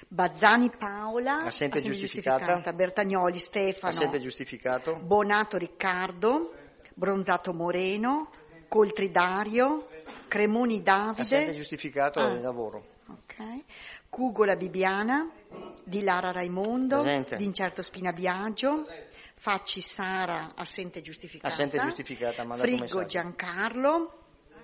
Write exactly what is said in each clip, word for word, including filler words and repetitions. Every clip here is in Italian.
Bazzani Paola, assente, assente giustificata. giustificata, Bertagnoli Stefano, assente giustificato, Bonato Riccardo, Bronzato Moreno, Coltri Dario, Cremoni Davide, assente giustificato ah, del lavoro, ok, Cugola Bibiana, Di Lara Raimondo, presente, D'Incerto Spina Biagio, Facci Sara, assente giustificata, assente giustificata, Frigo Giancarlo,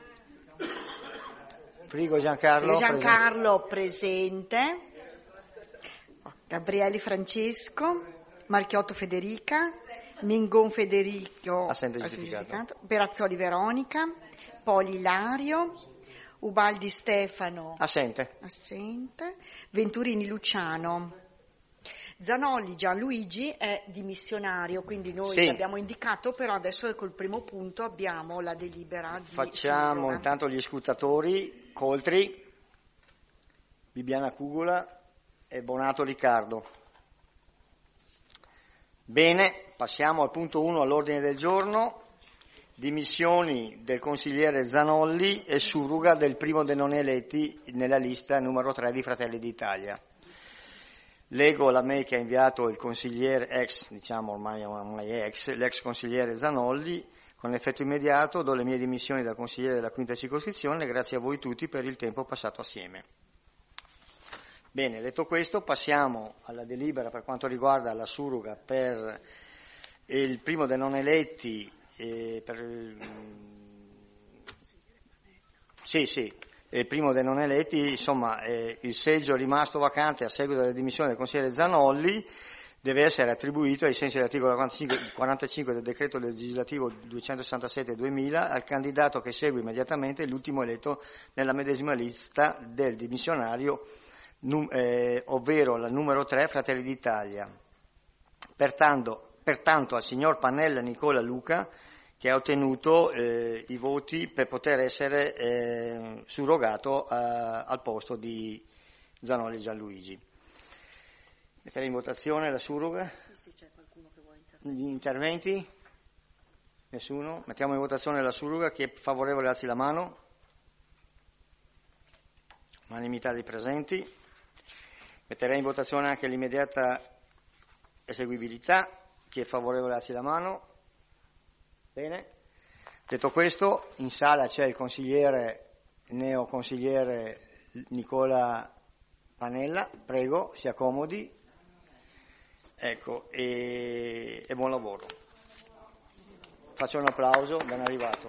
Frigo Giancarlo, Giancarlo presente. presente, Gabrieli Francesco, Marchiotto Federica, Mingon Federico, assente giustificato, Perazzoli Veronica, Poli Ilario, Ubaldi Stefano, assente, assente, Venturini Luciano. Zanolli Gianluigi è dimissionario, quindi noi sì. l'abbiamo indicato, però adesso col primo punto abbiamo la delibera di facciamo surroga. Intanto gli scrutatori: Coltri, Bibiana Cugola e Bonato Riccardo. Bene, passiamo al punto uno all'ordine del giorno: dimissioni del consigliere Zanolli e surroga del primo dei non eletti nella lista numero tre di Fratelli d'Italia. Leggo la mail che ha inviato il consigliere ex, diciamo ormai, ormai ex, l'ex consigliere Zanolli: con effetto immediato do le mie dimissioni da consigliere della quinta circoscrizione, grazie a voi tutti per il tempo passato assieme. Bene, detto questo, passiamo alla delibera per quanto riguarda la surroga per il primo dei non eletti, eh, per, sì, sì, il primo dei non eletti, insomma, eh, il seggio rimasto vacante a seguito delle dimissioni del consigliere Zanolli deve essere attribuito ai sensi dell'articolo quarantacinque del decreto legislativo duecentosessantasette duemila al candidato che segue immediatamente l'ultimo eletto nella medesima lista del dimissionario, num, eh, ovvero la numero tre Fratelli d'Italia. Pertanto, pertanto al signor Pannella Nicola Luca, che ha ottenuto eh, i voti per poter essere eh, surrogato eh, al posto di Zanolli Gianluigi. Metterei in votazione la surroga. Sì, sì, c'è qualcuno che vuole intervenire. Gli interventi? Nessuno? Mettiamo in votazione la surroga. Chi è favorevole alzi la mano. Unanimità dei presenti. Metterei in votazione anche l'immediata eseguibilità. Chi è favorevole alzi la mano. Bene. Detto questo, in sala c'è il consigliere, neoconsigliere Nicola Pannella. Prego, si accomodi. Ecco, e, e buon lavoro. Faccio un applauso, ben arrivato.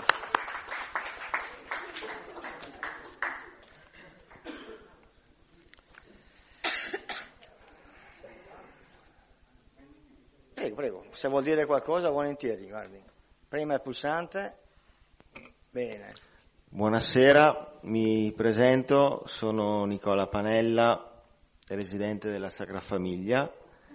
Prego, prego, se vuol dire qualcosa volentieri, guardi. Prima il pulsante. Bene. Buonasera, mi presento, sono Nicola Pannella, residente della Sacra Famiglia.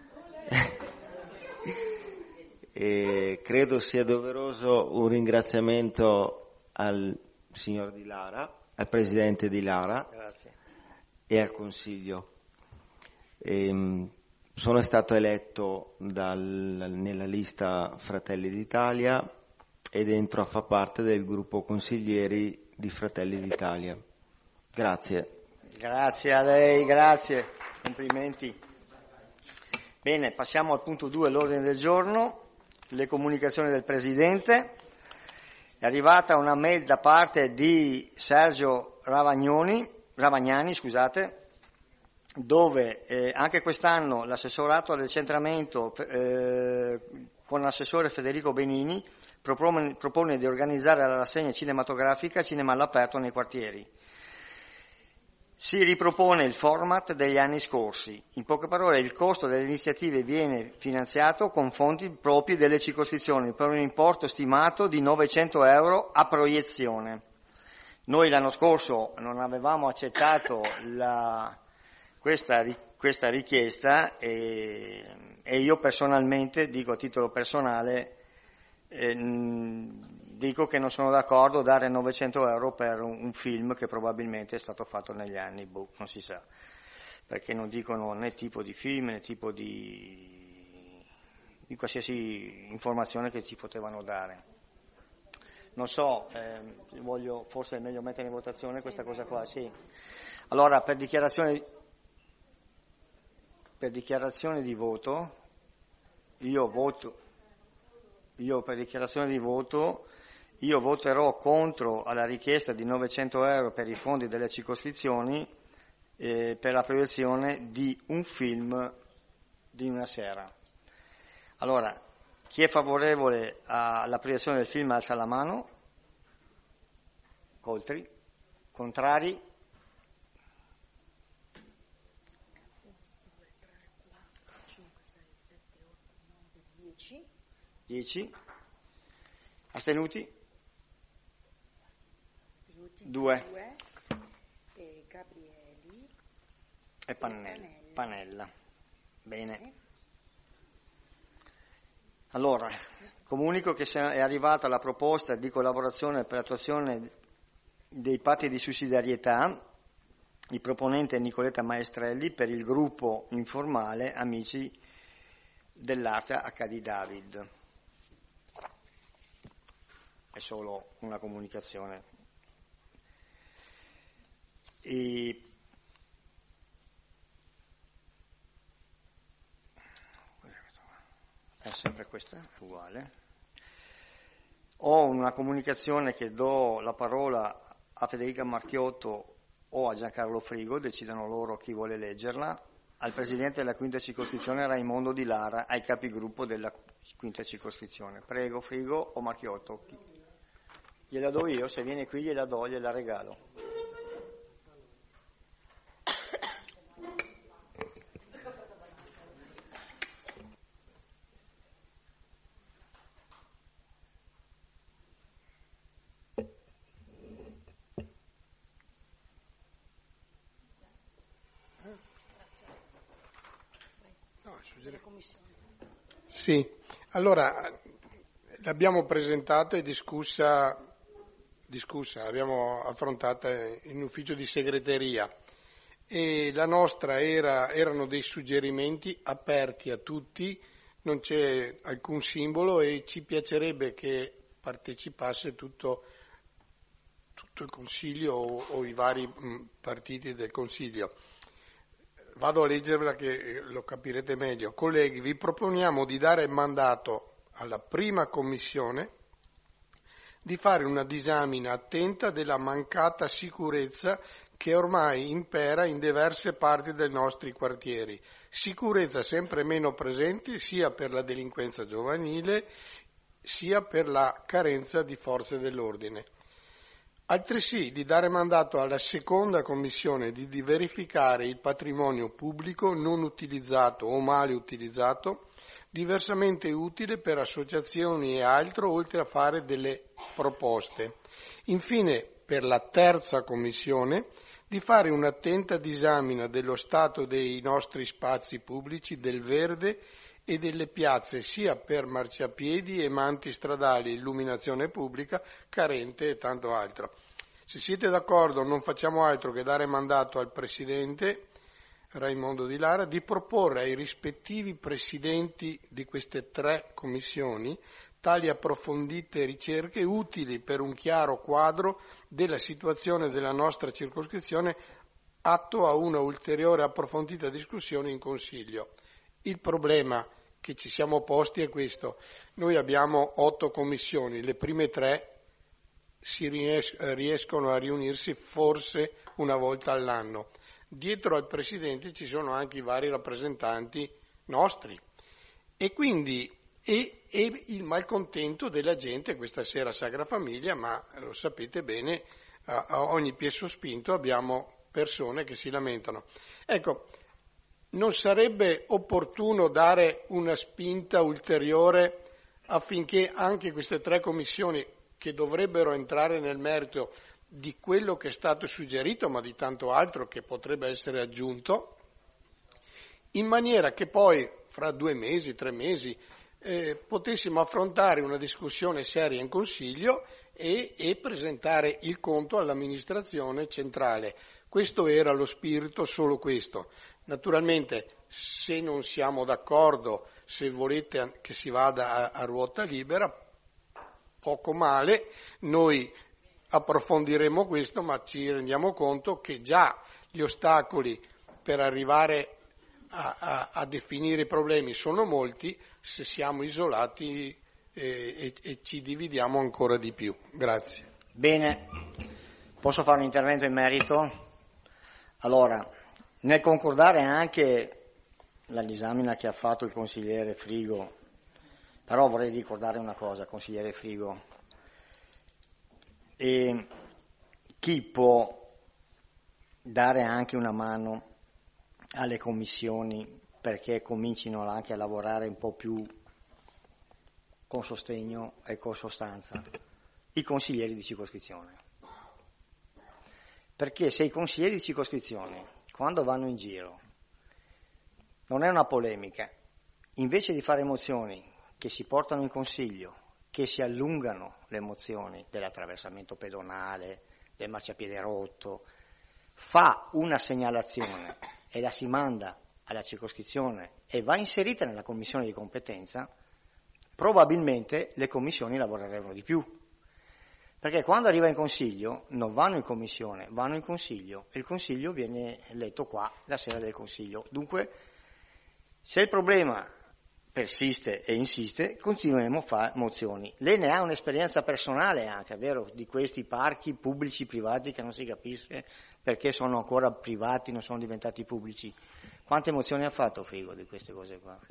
E credo sia doveroso un ringraziamento al signor Di Lara, al presidente Di Lara. Grazie. E al Consiglio. E, sono stato eletto dal, nella lista Fratelli d'Italia ed entro a far parte del gruppo consiglieri di Fratelli d'Italia. Grazie. Grazie a lei, grazie, complimenti. Bene, passiamo al punto due all'ordine del giorno, le comunicazioni del Presidente. È arrivata una mail da parte di Sergio Ravagnoni, Ravagnani, scusate, dove eh, anche quest'anno l'assessorato al decentramento eh, con l'assessore Federico Benini propone, propone di organizzare la rassegna cinematografica Cinema all'aperto nei quartieri. Si ripropone il format degli anni scorsi. In poche parole, il costo delle iniziative viene finanziato con fondi propri delle circoscrizioni per un importo stimato di novecento euro a proiezione. Noi l'anno scorso non avevamo accettato la, questa, questa richiesta e, e io personalmente, dico a titolo personale, eh, dico che non sono d'accordo a dare novecento euro per un, un film che probabilmente è stato fatto negli anni, boh, non si sa, perché non dicono né tipo di film né tipo di, di qualsiasi informazione che ci potevano dare. Non so, eh, voglio, forse è meglio mettere in votazione questa cosa qua, sì. Allora, per dichiarazione, per dichiarazione di voto, io voto, io per dichiarazione di voto, io voterò contro alla richiesta di novecento euro per i fondi delle circoscrizioni eh, per la proiezione di un film di una sera. Allora, chi è favorevole alla proiezione del film alza la mano. Coltri. Contrari. dieci. Astenuti? due. E Gabrieli. E Pannella. Panella. Bene. Allora, comunico che è arrivata la proposta di collaborazione per l'attuazione dei patti di sussidiarietà. Il proponente è Nicoletta Maestrelli per il gruppo informale Amici dell'Arte acca di David. È solo una comunicazione. E è sempre questa, uguale. Ho una comunicazione che do la parola a Federica Marchiotto o a Giancarlo Frigo, decidano loro chi vuole leggerla, al Presidente della quinta circoscrizione Raimondo Di Lara, ai capigruppo della quinta circoscrizione. Prego, Frigo o Marchiotto? Gliela do io, se viene qui gliela do, gliela regalo. Sì, allora l'abbiamo presentato e discussa, discussa, abbiamo affrontata in ufficio di segreteria e la nostra era, erano dei suggerimenti aperti a tutti, non c'è alcun simbolo e ci piacerebbe che partecipasse tutto, tutto il Consiglio o, o i vari mh, partiti del Consiglio. Vado a leggervela che lo capirete meglio. Colleghi, vi proponiamo di dare mandato alla prima commissione di fare una disamina attenta della mancata sicurezza che ormai impera in diverse parti dei nostri quartieri. Sicurezza sempre meno presente sia per la delinquenza giovanile sia per la carenza di forze dell'ordine. Altresì di dare mandato alla seconda commissione di, di verificare il patrimonio pubblico non utilizzato o male utilizzato, diversamente utile per associazioni e altro, oltre a fare delle proposte. Infine, per la terza commissione, di fare un'attenta disamina dello stato dei nostri spazi pubblici, del verde e delle piazze, sia per marciapiedi e manti stradali, illuminazione pubblica, carente e tanto altro. Se siete d'accordo non facciamo altro che dare mandato al Presidente Raimondo Di Lara di proporre ai rispettivi Presidenti di queste tre commissioni tali approfondite ricerche utili per un chiaro quadro della situazione della nostra circoscrizione, atto a una ulteriore approfondita discussione in Consiglio. Il problema che ci siamo posti è questo: noi abbiamo otto commissioni, le prime tre si ries- riescono a riunirsi forse una volta all'anno. Dietro al Presidente ci sono anche i vari rappresentanti nostri e quindi e, e il malcontento della gente. Questa sera Sagra Famiglia, ma lo sapete bene, a, a ogni piè sospinto abbiamo persone che si lamentano. Ecco, non sarebbe opportuno dare una spinta ulteriore affinché anche queste tre commissioni, che dovrebbero entrare nel merito di quello che è stato suggerito, ma di tanto altro che potrebbe essere aggiunto, in maniera che poi fra due mesi, tre mesi, eh, potessimo affrontare una discussione seria in Consiglio e, e presentare il conto all'amministrazione centrale. Questo era lo spirito, solo questo. Naturalmente, se non siamo d'accordo, se volete che si vada a, a ruota libera, poco male, noi approfondiremo questo, ma ci rendiamo conto che già gli ostacoli per arrivare a, a, a definire i problemi sono molti, se siamo isolati eh, e, e ci dividiamo ancora di più. Grazie. Bene, posso fare un intervento in merito? Allora, nel concordare anche la disamina che ha fatto il consigliere Frigo, però vorrei ricordare una cosa, consigliere Frigo, e chi può dare anche una mano alle commissioni perché comincino anche a lavorare un po' più con sostegno e con sostanza? I consiglieri di circoscrizione. Perché se i consiglieri di circoscrizione, quando vanno in giro, non è una polemica, invece di fare mozioni che si portano in consiglio, che si allungano le mozioni dell'attraversamento pedonale, del marciapiede rotto, fa una segnalazione e la si manda alla circoscrizione e va inserita nella commissione di competenza, probabilmente le commissioni lavoreranno di più. Perché quando arriva in consiglio non vanno in commissione, vanno in consiglio e il consiglio viene letto qua la sera del consiglio. Dunque, se il problema persiste e insiste, continueremo a fare mozioni. Lei ne ha un'esperienza personale anche, è vero, di questi parchi pubblici privati che non si capisce perché sono ancora privati, non sono diventati pubblici. Quante mozioni ha fatto Frigo di queste cose qua?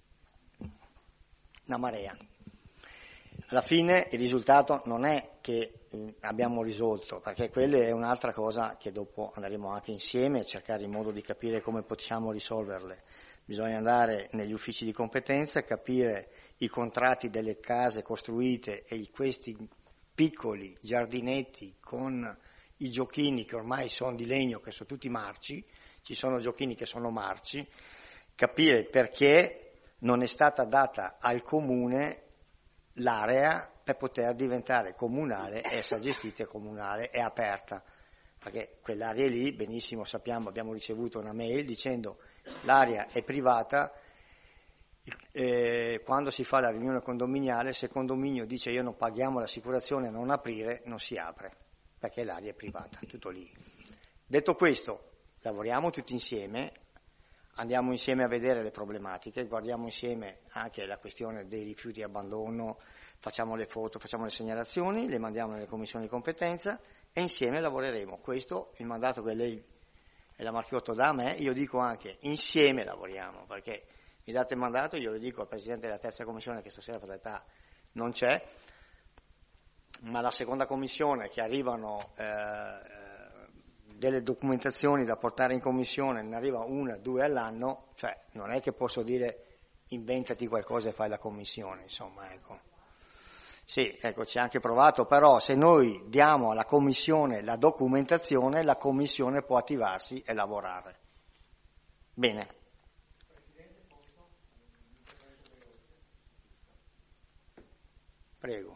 Una marea. Alla fine il risultato non è che eh, abbiamo risolto, perché quella è un'altra cosa che dopo andremo anche insieme a cercare il modo di capire come possiamo risolverle. Bisogna andare negli uffici di competenza, capire i contratti delle case costruite e questi piccoli giardinetti con i giochini che ormai sono di legno, che sono tutti marci, ci sono giochini che sono marci, capire perché non è stata data al comune l'area per poter diventare comunale e essere gestita comunale e aperta, perché quell'area lì, benissimo sappiamo, abbiamo ricevuto una mail dicendo l'area è privata, eh, quando si fa la riunione condominiale, se il condominio dice io non paghiamo l'assicurazione a non aprire, non si apre, perché l'area è privata, tutto lì. Detto questo, lavoriamo tutti insieme, andiamo insieme a vedere le problematiche, guardiamo insieme anche la questione dei rifiuti di abbandono, facciamo le foto, facciamo le segnalazioni, le mandiamo nelle commissioni di competenza e insieme lavoreremo. Questo è il mandato che lei e la Marchiotto dà a me, io dico anche insieme lavoriamo, perché mi date il mandato, io lo dico al Presidente della terza commissione che stasera per realtà non c'è, ma la seconda commissione che arrivano eh, delle documentazioni da portare in commissione, ne arriva una, due all'anno, cioè non è che posso dire inventati qualcosa e fai la commissione, insomma, ecco. Sì, ecco, ci ha anche provato, però se noi diamo alla commissione la documentazione, la commissione può attivarsi e lavorare. Bene. Prego.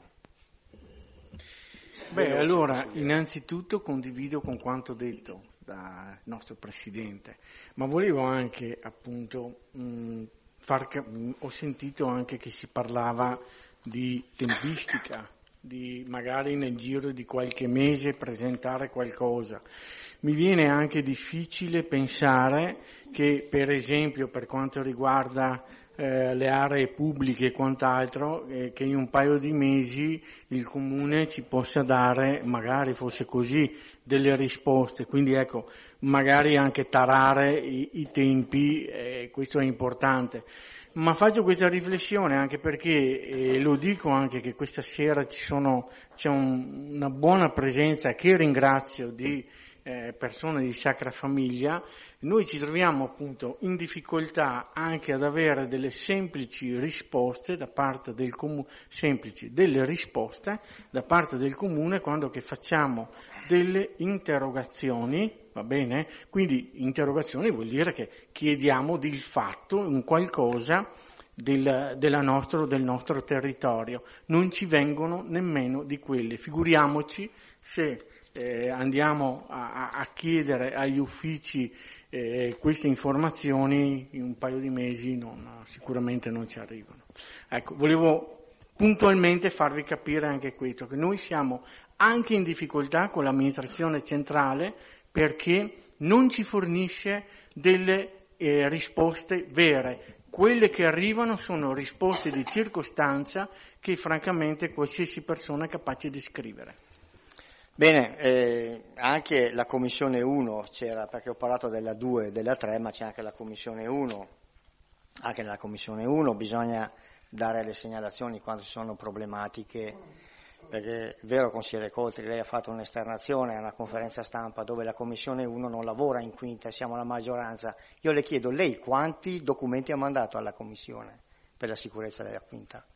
Beh, allora, innanzitutto condivido con quanto detto dal nostro Presidente, ma volevo anche, appunto, mh, far cap- ho sentito anche che si parlava di tempistica, di magari nel giro di qualche mese presentare qualcosa. Mi viene anche difficile pensare che, per esempio, per quanto riguarda eh, le aree pubbliche e quant'altro, eh, che in un paio di mesi il Comune ci possa dare, magari fosse così, delle risposte. Quindi ecco, magari anche tarare i, i tempi, eh, questo è importante. Ma faccio questa riflessione anche perché, e lo dico anche che questa sera ci sono, c'è un, una buona presenza, che ringrazio, di eh, persone di Sacra Famiglia. Noi ci troviamo appunto in difficoltà anche ad avere delle semplici risposte da parte del comune, semplici, delle risposte da parte del comune quando che facciamo delle interrogazioni. Va bene? Quindi interrogazioni vuol dire che chiediamo di fatto un qualcosa del, della nostro, del nostro territorio. Non ci vengono nemmeno di quelle. Figuriamoci se eh, andiamo a, a chiedere agli uffici eh, queste informazioni in un paio di mesi, non, sicuramente non ci arrivano. Ecco, volevo puntualmente farvi capire anche questo, che noi siamo anche in difficoltà con l'amministrazione centrale perché non ci fornisce delle eh, risposte vere. Quelle che arrivano sono risposte di circostanza che francamente qualsiasi persona è capace di scrivere. Bene, eh, anche la Commissione uno c'era, perché ho parlato della due e della tre, ma c'è anche la Commissione uno. Anche nella Commissione uno bisogna dare le segnalazioni quando ci sono problematiche, perché è vero, consigliere Coltri, lei ha fatto un'esternazione a una conferenza stampa dove la Commissione uno non lavora in quinta, siamo la maggioranza. Io le chiedo, lei quanti documenti ha mandato alla Commissione per la sicurezza della quinta?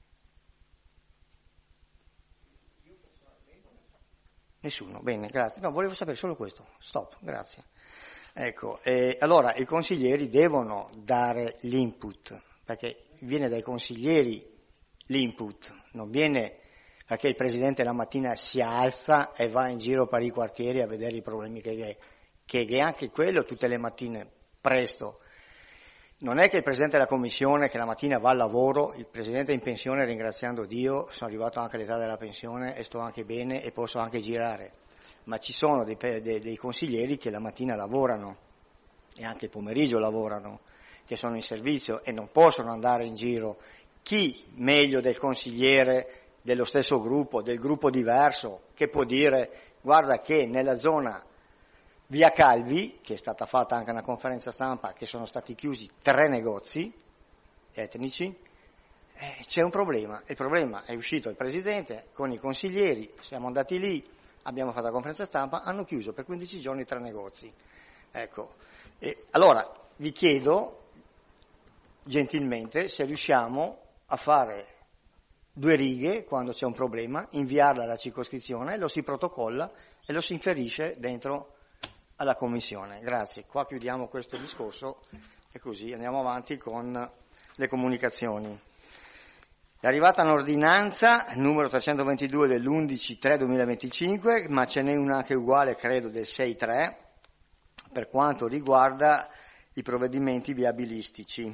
Nessuno, bene, grazie. No, volevo sapere solo questo. Stop, grazie. Ecco, eh, allora i consiglieri devono dare l'input, perché viene dai consiglieri l'input, non viene perché il Presidente la mattina si alza e va in giro per i quartieri a vedere i problemi che è, che è anche quello tutte le mattine, presto. Non è che il Presidente della Commissione che la mattina va al lavoro, il Presidente è in pensione, ringraziando Dio, sono arrivato anche all'età della pensione e sto anche bene e posso anche girare, ma ci sono dei, dei, dei consiglieri che la mattina lavorano e anche il pomeriggio lavorano, che sono in servizio e non possono andare in giro. Chi meglio del consigliere dello stesso gruppo, del gruppo diverso, che può dire guarda che nella zona Via Calvi, che è stata fatta anche una conferenza stampa, che sono stati chiusi tre negozi etnici, eh, c'è un problema. Il problema è uscito il Presidente con i consiglieri, siamo andati lì, abbiamo fatto la conferenza stampa, hanno chiuso per quindici giorni tre negozi. Ecco, e allora vi chiedo gentilmente se riusciamo a fare due righe quando c'è un problema, inviarla alla circoscrizione, lo si protocolla e lo si inferisce dentro alla Commissione. Grazie. Qua chiudiamo questo discorso e così andiamo avanti con le comunicazioni. È arrivata un'ordinanza numero trecentoventidue dell'undici tre duemilaventicinque, ma ce n'è una anche uguale, credo, del sei tre, per quanto riguarda i provvedimenti viabilistici.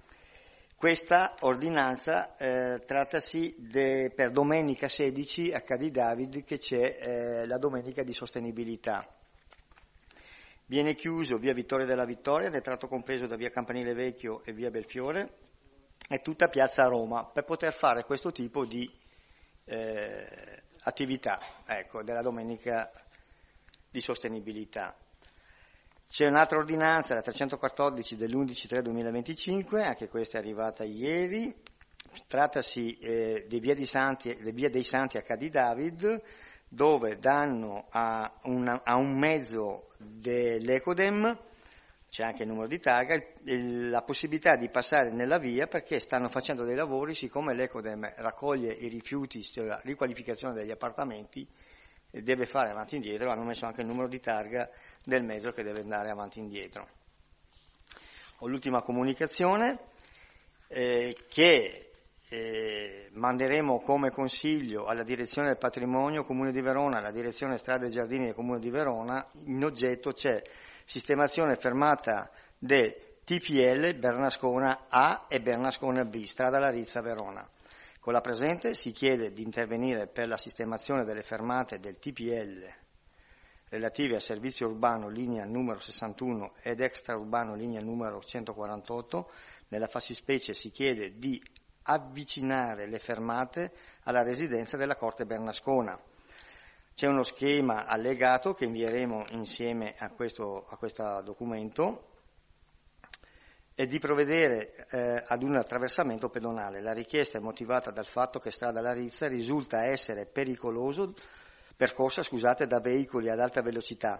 Questa ordinanza eh, trattasi de, per domenica sedici a Cadi David, che c'è eh, la domenica di sostenibilità. Viene chiuso via Vittoria della Vittoria, nel tratto compreso da via Campanile Vecchio e via Belfiore, e tutta piazza Roma, per poter fare questo tipo di eh, attività, ecco, della domenica di sostenibilità. C'è un'altra ordinanza, la trecentoquattordici dell'undici tre duemilaventicinque, anche questa è arrivata ieri, trattasi eh, di via, di Santi, di via dei Santi a Cadi David, dove danno a, una, a un mezzo dell'Ecodem, c'è anche il numero di targa, il, il, la possibilità di passare nella via perché stanno facendo dei lavori, siccome l'Ecodem raccoglie i rifiuti, cioè la riqualificazione degli appartamenti, e deve fare avanti e indietro, hanno messo anche il numero di targa del mezzo che deve andare avanti e indietro. Ho l'ultima comunicazione eh, che Eh, manderemo come consiglio alla direzione del patrimonio Comune di Verona, alla direzione strade e giardini del Comune di Verona. In oggetto c'è sistemazione fermata del T P L Bernascona A e Bernascona B, strada Larizza Verona. Con la presente si chiede di intervenire per la sistemazione delle fermate del T P L relative al servizio urbano linea numero sessantuno ed extraurbano linea numero centoquarantotto. Nella fattispecie si chiede di avvicinare le fermate alla residenza della Corte Bernascona. C'è uno schema allegato che invieremo insieme a questo, a questo documento e di provvedere eh, ad un attraversamento pedonale. La richiesta è motivata dal fatto che strada Larizza risulta essere pericoloso, percorsa scusate, da veicoli ad alta velocità,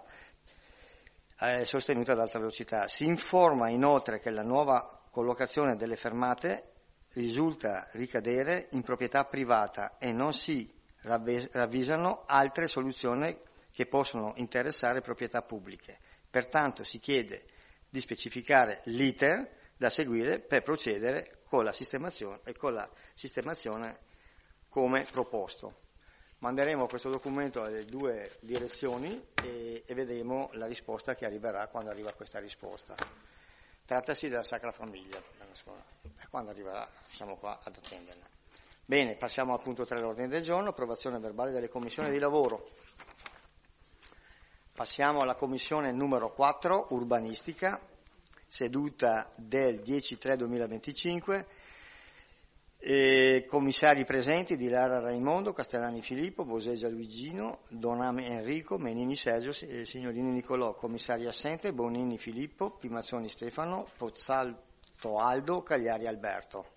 eh, sostenuta ad alta velocità. Si informa inoltre che la nuova collocazione delle fermate risulta ricadere in proprietà privata e non si ravvisano altre soluzioni che possono interessare proprietà pubbliche. Pertanto si chiede di specificare l'iter da seguire per procedere con la sistemazione e con la sistemazione come proposto. Manderemo questo documento alle due direzioni e, e vedremo la risposta che arriverà quando arriva questa risposta. Trattasi della Sacra Famiglia, e quando arriverà siamo qua ad attenderla. Bene, passiamo al punto tre dell'ordine del giorno, approvazione verbale delle commissioni di lavoro. Passiamo alla commissione numero quattro, urbanistica. seduta del dieci tre duemilaventicinque. Eh, commissari presenti: Di Lara Raimondo, Castellani Filippo, Bosegia Luigino, Doname Enrico, Menini Sergio, Signorini Nicolò. Commissari assenti: Bonini Filippo, Pimazzoni Stefano, Pozzalto Aldo, Cagliari Alberto.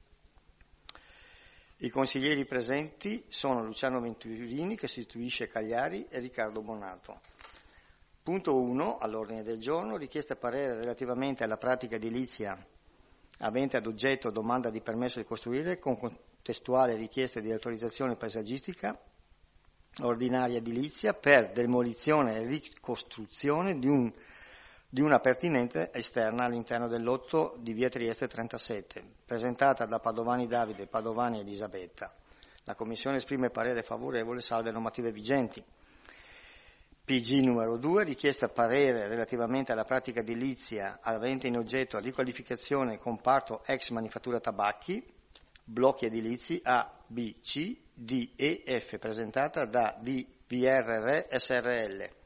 I consiglieri presenti sono Luciano Venturini, che sostituisce Cagliari, e Riccardo Bonato. Punto uno all'ordine del giorno: richiesta parere relativamente alla pratica edilizia avente ad oggetto domanda di permesso di costruire con contestuale richiesta di autorizzazione paesaggistica ordinaria edilizia per demolizione e ricostruzione di, un, di una pertinente esterna all'interno del lotto di via Trieste trentasette, presentata da Padovani Davide, Padovani ed Elisabetta. La Commissione esprime parere favorevole, salve normative vigenti. P G numero due, richiesta parere relativamente alla pratica edilizia avente in oggetto riqualificazione comparto ex manifattura tabacchi, blocchi edilizi A, B, C, D e F, presentata da V R R S R L.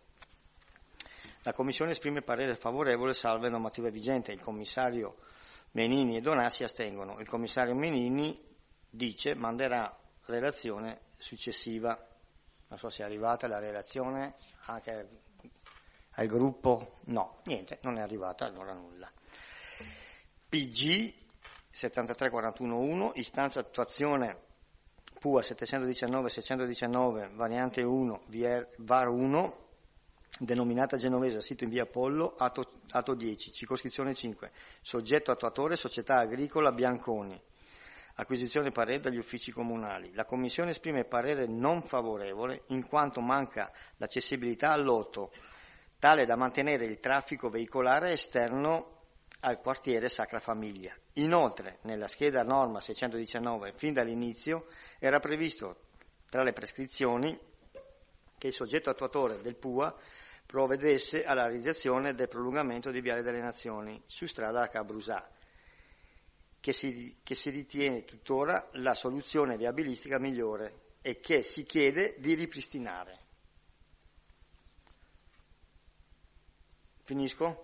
La Commissione esprime parere favorevole, salve normativa vigente. Il commissario Menini e Donà si astengono. Il commissario Menini dice manderà relazione successiva. Non so se è arrivata la relazione anche al gruppo. No, niente, non è arrivata, allora nulla. P G settantatré quarantuno uno, istanza attuazione P U A settecentodiciannove seicentodiciannove, variante uno, V A R uno, denominata Genovese, sito in via Apollo, atto, atto dieci, circoscrizione cinque, soggetto attuatore Società Agricola Bianconi. Acquisizione parere dagli uffici comunali. La Commissione esprime parere non favorevole in quanto manca l'accessibilità al lotto, tale da mantenere il traffico veicolare esterno al quartiere Sacra Famiglia. Inoltre, nella scheda norma seicentodiciannove, fin dall'inizio, era previsto tra le prescrizioni che il soggetto attuatore del P U A provvedesse alla realizzazione del prolungamento di Viale delle Nazioni su strada H. Brusà, Che si, che si ritiene tuttora la soluzione viabilistica migliore e che si chiede di ripristinare. Finisco?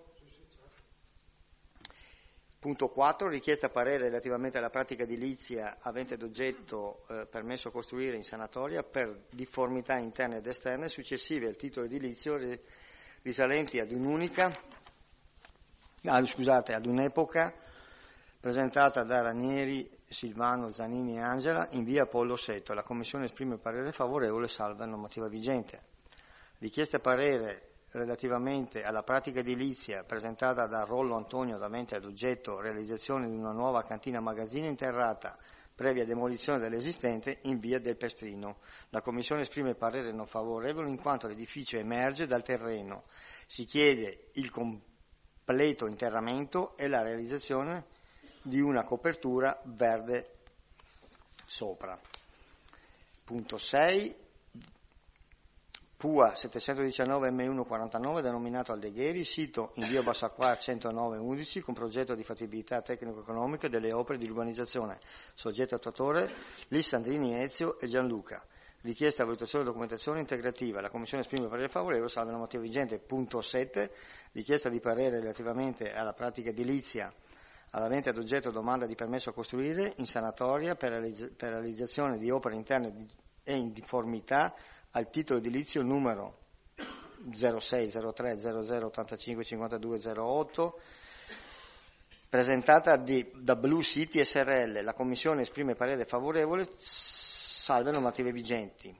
Punto quattro, richiesta parere relativamente alla pratica edilizia avente ad oggetto eh, permesso costruire in sanatoria per difformità interne ed esterne successive al titolo edilizio risalenti ad un'unica, ah, scusate, ad un'epoca, presentata da Ranieri, Silvano, Zanini e Angela in via Apollo Setto. La Commissione esprime parere favorevole, salva normativa vigente. Richiesta parere relativamente alla pratica edilizia presentata da Rollo Antonio avente ad oggetto realizzazione di una nuova cantina magazzino interrata previa demolizione dell'esistente in via del Pestrino. La Commissione esprime parere non favorevole in quanto l'edificio emerge dal terreno. Si chiede il completo interramento e la realizzazione di una copertura verde sopra. Punto sei, P U A settecentodiciannove M uno quarantanove, denominato Aldegheri, sito in via Bassacquar centonove undici, con progetto di fattibilità tecnico-economica delle opere di urbanizzazione. Soggetto attuatore Lissandrini Ezio e Gianluca. Richiesta a valutazione e documentazione integrativa. La Commissione esprime parere favorevole, salvo normativa vigente. Punto sette, richiesta di parere relativamente alla pratica edilizia avente ad oggetto domanda di permesso a costruire in sanatoria per, realizz- per realizzazione di opere interne e in difformità al titolo edilizio numero zero sei zero tre zero zero ottantacinque cinquantadue zero otto, presentata di, da Blue City S R L. La Commissione esprime parere favorevole, salve normative vigenti.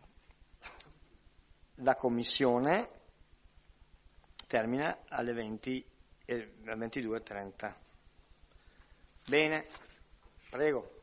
La Commissione termina alle venti, eh, alle ventidue e trenta. Bene, prego.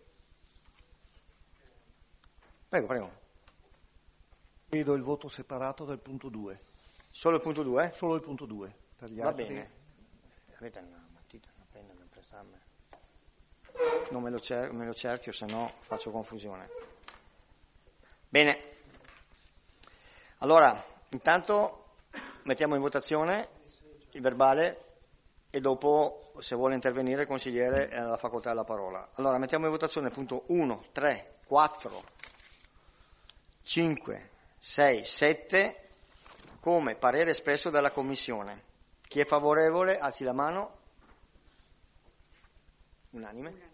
Prego, prego. Chiedo il voto separato del punto due. Solo il punto due? Solo il punto due. Per gli Va altri... bene. Avete una matita, una penna da prestarmi? Non me lo, cer- me lo cerchio, se no faccio confusione. Bene. Allora, intanto mettiamo in votazione il verbale e dopo, se vuole intervenire il consigliere, ha la facoltà della parola. Allora, mettiamo in votazione punto uno, tre, quattro, cinque, sei, sette come parere espresso dalla Commissione. Chi è favorevole alzi la mano. Unanime.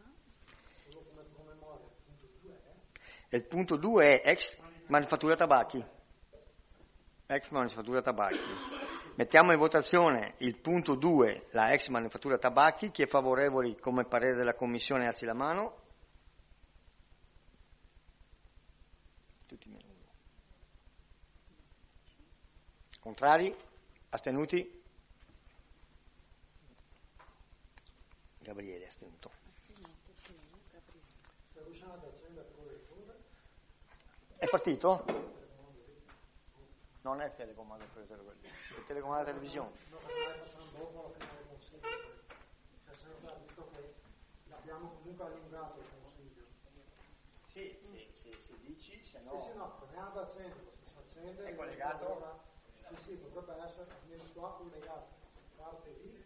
E il punto due è ex manifattura tabacchi. Ex manifattura tabacchi. Mettiamo in votazione il punto due, la ex manifattura tabacchi. Chi è favorevole come parere della Commissione alzi la mano. Tutti meno uno. Contrari? Astenuti? Gabriele è astenuto. È partito? Non è il telecomando, il telecomando della televisione. L'abbiamo comunque allungato il consiglio. Sì, sì, sì, sì, dici, se no... Sì, sì, no, proviamo ad accenderlo, se si accende... È collegato? Allora, sì, sì, dovrebbe essere almeno qua collegato. Parte lì...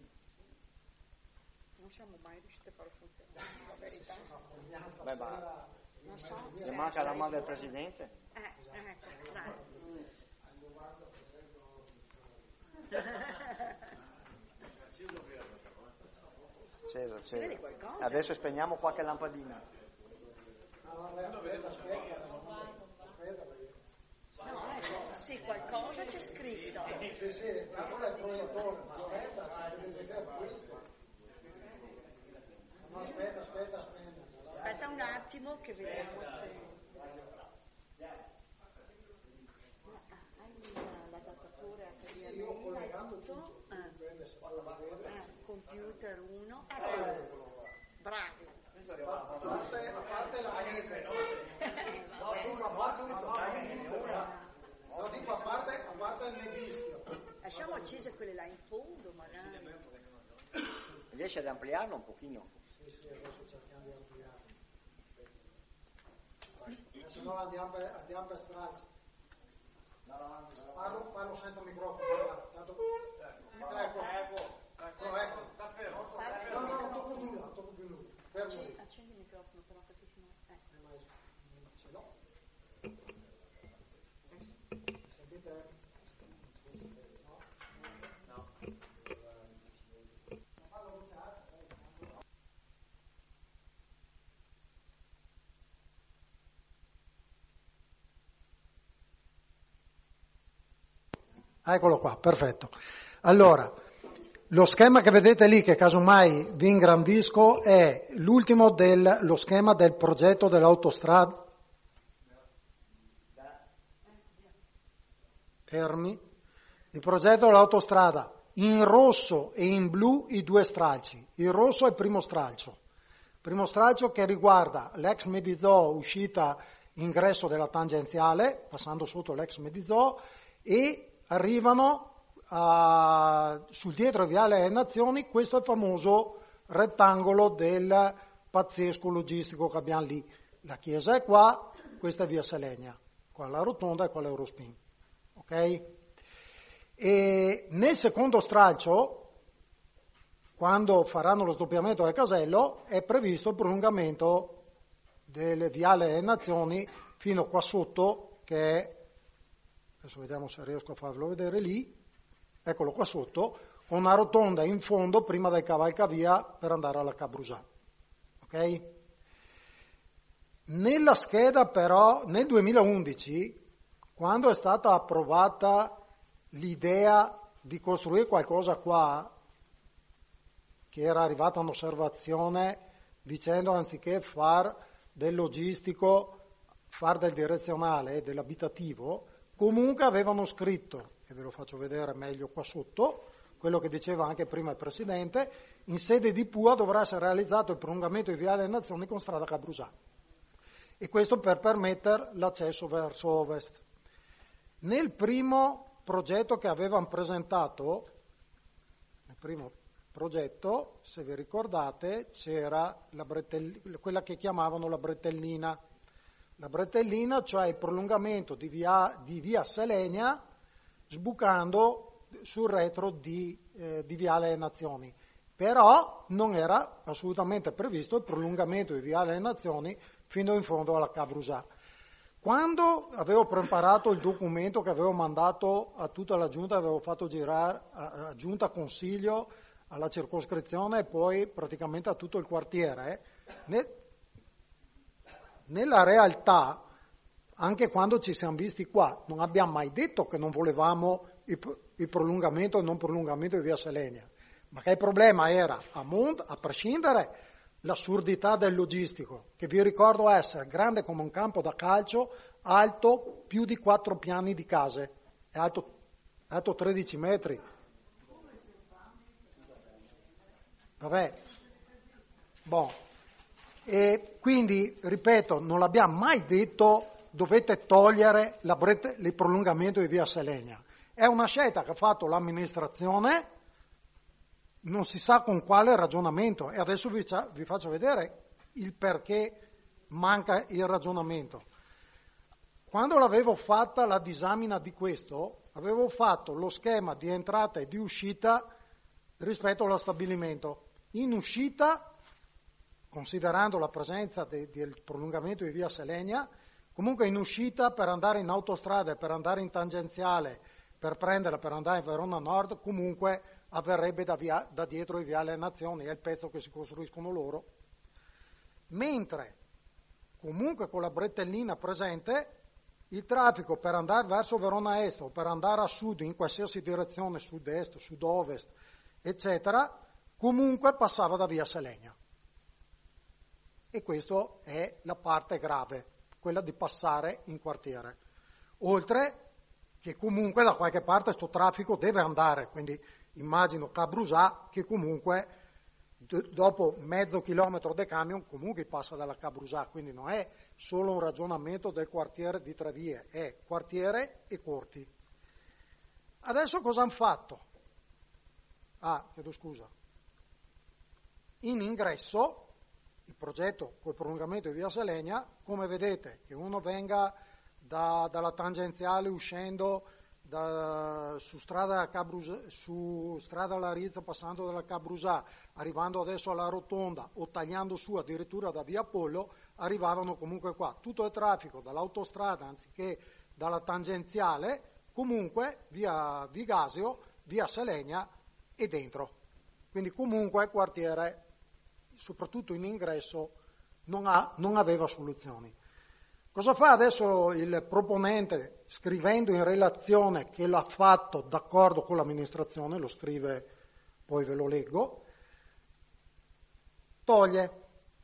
Non siamo mai riusciti a farlo funzionare, la verità. Beh, ma Non so. se manca la mano del Presidente? Eh, ecco, dai. Acceso, Si vede acceso. qualcosa? Adesso spegniamo qualche lampadina. Aspetta, aspetta, aspetta. No, ecco, sì, qualcosa c'è scritto. Sì, sì, quello è il proiettore, ma aspetta, si deve vedere questo. No, aspetta, aspetta, aspetta. Aspetta un attimo che vediamo se... Hai l'adattatore H D M I e tutto? Ah, computer uno. Eccolo. Bravi. A parte, a parte la rete. No, tu, ma tutto, dai, una. No, dico a parte, a parte il nevischio. Lasciamo accese quelle là in fondo, magari. Riesci ad ampliarlo un pochino? Sì, sì, adesso cerchiamo di ampliare. Adesso no andiamo per, andiamo per stralci. Parlo, parlo senza microfono, guarda, tanto... Ecco, ecco, no, ecco. No, no, non tocco nulla, non tocco più nulla. Fermo. Accendi il microfono però perché sennò... Eh, ma ce l'ho. Sentite? No? No. Fallo bruciare. Eccolo qua, perfetto. Allora, lo schema che vedete lì, che casomai vi ingrandisco, è l'ultimo del lo schema del progetto dell'autostrada. Fermi. Il progetto dell'autostrada, in rosso e in blu i due stralci. Il rosso è il primo stralcio. Primo stralcio che riguarda l'ex Medizoo, uscita ingresso della tangenziale, passando sotto l'ex Medizoo, e arrivano a, sul dietro Viale Nazioni, questo è il famoso rettangolo del pazzesco logistico che abbiamo lì. La chiesa è qua, questa è via Selegna, qua la rotonda e qua l'Eurospin. Ok? E nel secondo stralcio, quando faranno lo sdoppiamento del casello, è previsto il prolungamento del Viale Nazioni fino qua sotto, che è, adesso vediamo se riesco a farvelo vedere lì, eccolo qua sotto, con una rotonda in fondo prima del cavalcavia per andare alla Cabrusà. Ok? Nella scheda però, nel duemilaundici, quando è stata approvata l'idea di costruire qualcosa qua, che era arrivata un'osservazione dicendo anziché far del logistico, far del direzionale e dell'abitativo, comunque avevano scritto, e ve lo faccio vedere meglio qua sotto, quello che diceva anche prima il Presidente, in sede di P U A dovrà essere realizzato il prolungamento di Viale Nazioni con strada Cabrusà. E questo per permettere l'accesso verso ovest. Nel primo progetto che avevano presentato, nel primo progetto, se vi ricordate, c'era la bretell- quella che chiamavano la bretellina. La bretellina, cioè il prolungamento di via, di via Selegna, sbucando sul retro di, eh, di Viale Nazioni. Però non era assolutamente previsto il prolungamento di Viale Nazioni fino in fondo alla Cabrusà. Quando avevo preparato il documento che avevo mandato a tutta la Giunta, avevo fatto girare a, a Giunta Consiglio alla circoscrizione e poi praticamente a tutto il quartiere. Ne, nella realtà, anche quando ci siamo visti qua, non abbiamo mai detto che non volevamo il, il prolungamento o non prolungamento di via Selenia, ma che il problema era, a monte, a prescindere, l'assurdità del logistico, che vi ricordo essere grande come un campo da calcio, alto più di quattro piani di case, è alto, alto tredici metri. Vabbè, bon. E quindi, ripeto, non l'abbiamo mai detto dovete togliere la brette, il prolungamento di via Selenia. È una scelta che ha fatto l'amministrazione, non si sa con quale ragionamento, e adesso vi, vi faccio vedere il perché manca il ragionamento. Quando l'avevo fatta la disamina di questo, avevo fatto lo schema di entrata e di uscita rispetto allo stabilimento. In uscita, considerando la presenza de, del prolungamento di via Selenia, comunque in uscita per andare in autostrada e per andare in tangenziale, per prenderla per andare in Verona Nord, comunque avverrebbe da, via, da dietro i Viale Nazioni, è il pezzo che si costruiscono loro. Mentre comunque con la bretellina presente, il traffico per andare verso Verona Est o per andare a sud, in qualsiasi direzione, sud-est, sud-ovest, eccetera, comunque passava da via Selenia. E questa è la parte grave, quella di passare in quartiere. Oltre che comunque da qualche parte sto traffico deve andare, quindi immagino Cabrusà che comunque d- dopo mezzo chilometro de camion comunque passa dalla Cabrusà, quindi non è solo un ragionamento del quartiere di tre vie, è quartiere e corti. Adesso cosa hanno fatto? Ah, chiedo scusa. In ingresso, il progetto col prolungamento di via Selenia, come vedete, che uno venga da, dalla tangenziale uscendo da, su strada Cabrusà, su strada Larizza, passando dalla Cabrusà, arrivando adesso alla rotonda o tagliando su addirittura da via Apollo, arrivavano comunque qua. Tutto il traffico dall'autostrada anziché dalla tangenziale, comunque via Vigasio, via Selenia e dentro. Quindi comunque il quartiere, soprattutto in ingresso, non, ha, non aveva soluzioni. Cosa fa adesso il proponente scrivendo in relazione che l'ha fatto d'accordo con l'amministrazione, lo scrive, poi ve lo leggo, toglie,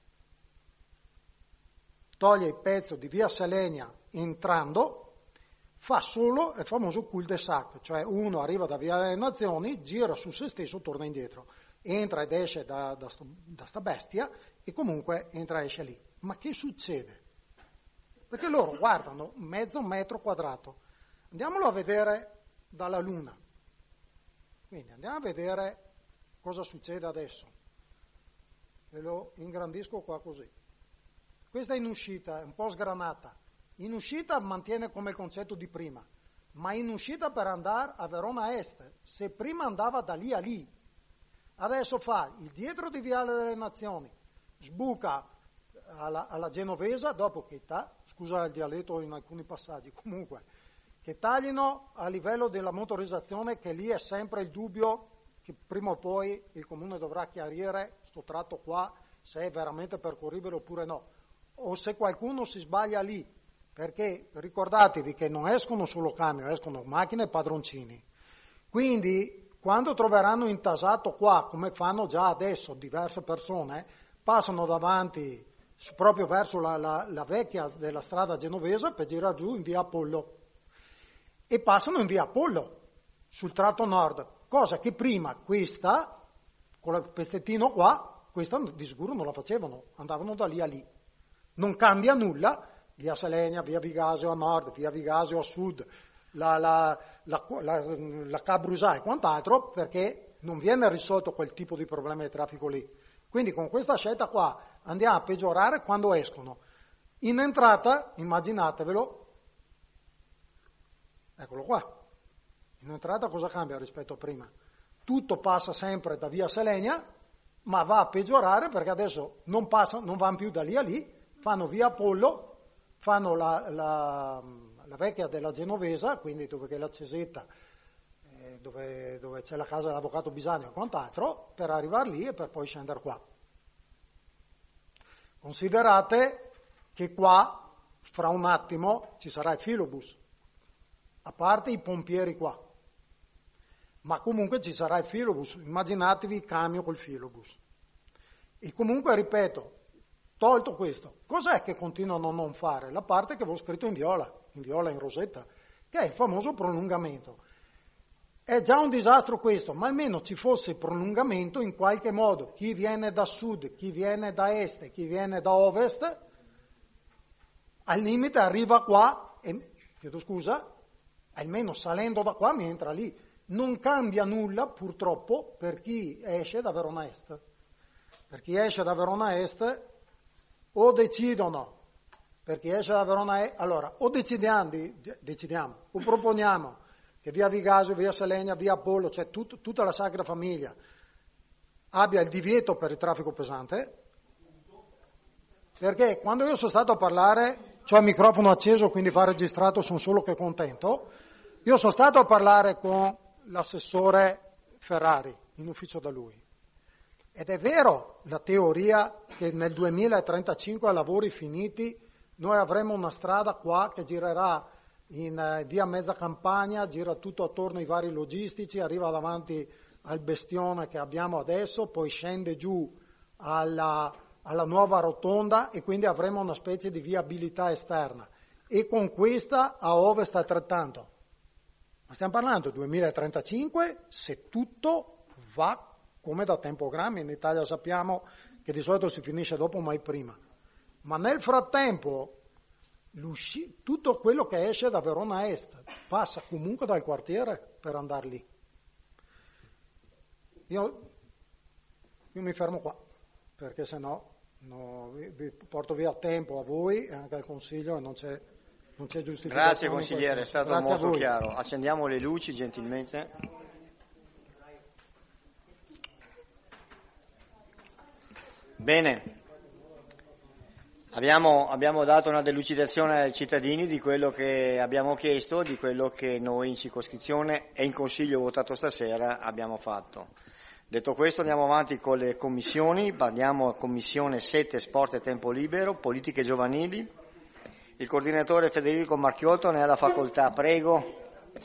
toglie il pezzo di via Selenia entrando, fa solo il famoso cul-de-sac, cioè uno arriva da via delle Nazioni, gira su se stesso, torna indietro, entra ed esce da, da, da sta bestia e comunque entra e esce lì. Ma che succede? Perché loro guardano mezzo metro quadrato. Andiamolo a vedere dalla Luna. Quindi andiamo a vedere cosa succede adesso. Ve lo ingrandisco qua così. Questa è in uscita, è un po' sgranata. In uscita mantiene come il concetto di prima, ma in uscita per andare a Verona Est. Se prima andava da lì a lì, adesso fa il dietro di Viale delle Nazioni, sbuca alla, alla Genovesa, dopo che ta, scusa il dialetto in alcuni passaggi, comunque, che taglino a livello della motorizzazione, che lì è sempre il dubbio che prima o poi il Comune dovrà chiarire sto tratto qua, se è veramente percorribile oppure no, o se qualcuno si sbaglia lì, perché ricordatevi che non escono solo camion, escono macchine e padroncini. Quindi quando troveranno intasato qua, come fanno già adesso diverse persone, passano davanti proprio verso la, la, la vecchia della strada genovese per girare giù in via Apollo e passano in via Apollo sul tratto nord, cosa che prima questa, con il pezzettino qua, questa di sicuro non la facevano, andavano da lì a lì. Non cambia nulla, via Selenia, via Vigasio a nord, via Vigasio a sud, la, la, la, la, la Cabrusà e quant'altro, perché non viene risolto quel tipo di problema di traffico lì. Quindi con questa scelta qua andiamo a peggiorare quando escono. In entrata, immaginatevelo, eccolo qua, in entrata cosa cambia rispetto a prima? Tutto passa sempre da via Selenia, ma va a peggiorare perché adesso non, passano, non vanno più da lì a lì, fanno via Apollo, fanno la, la, la vecchia della Genovesa, quindi dove che la Cesetta, eh, dove, dove, dove c'è la casa dell'avvocato Bisagno e quant'altro, per arrivare lì e per poi scendere qua. Considerate che qua, fra un attimo, ci sarà il filobus, a parte i pompieri qua, ma comunque ci sarà il filobus, immaginatevi il camion col filobus. E comunque, ripeto, tolto questo, cos'è che continuano a non fare? La parte che avevo scritto in viola, in viola in rosetta, che è il famoso prolungamento. È già un disastro questo, ma almeno ci fosse il prolungamento in qualche modo. Chi viene da sud, chi viene da est, chi viene da ovest, al limite arriva qua, e, chiedo scusa, almeno salendo da qua mi entra lì. Non cambia nulla purtroppo per chi esce da Verona Est. Per chi esce da Verona Est o decidono, per chi esce da Verona Est, allora o decidiamo, decidiamo o proponiamo che via Vigasio, via Selegna, via Apollo, cioè tut, tutta la Sacra Famiglia abbia il divieto per il traffico pesante, perché quando io sono stato a parlare, c'ho il microfono acceso quindi va registrato, sono solo che contento, io sono stato a parlare con l'assessore Ferrari in ufficio da lui ed è vero la teoria che nel duemilatrentacinque a lavori finiti noi avremo una strada qua che girerà in eh, via Mezza Campagna, gira tutto attorno ai vari logistici, arriva davanti al bestione che abbiamo adesso, poi scende giù alla, alla nuova rotonda e quindi avremo una specie di viabilità esterna e con questa a ovest altrettanto. Ma stiamo parlando del duemilatrentacinque se tutto va come da tempogrammi, in Italia sappiamo che di solito si finisce dopo mai prima. Ma nel frattempo tutto quello che esce da Verona Est passa comunque dal quartiere per andare lì. Io, io mi fermo qua, perché sennò no, vi, vi porto via tempo a voi e anche al Consiglio e non c'è, non c'è giustificazione. Grazie consigliere, è stato Grazie molto chiaro. Accendiamo le luci gentilmente. Bene. Abbiamo, abbiamo dato una delucidazione ai cittadini di quello che abbiamo chiesto, di quello che noi in circoscrizione e in Consiglio votato stasera abbiamo fatto. Detto questo andiamo avanti con le commissioni, parliamo a Commissione sette Sport e Tempo Libero, Politiche Giovanili. Il coordinatore Federico Marchiotto ne ha la facoltà, prego.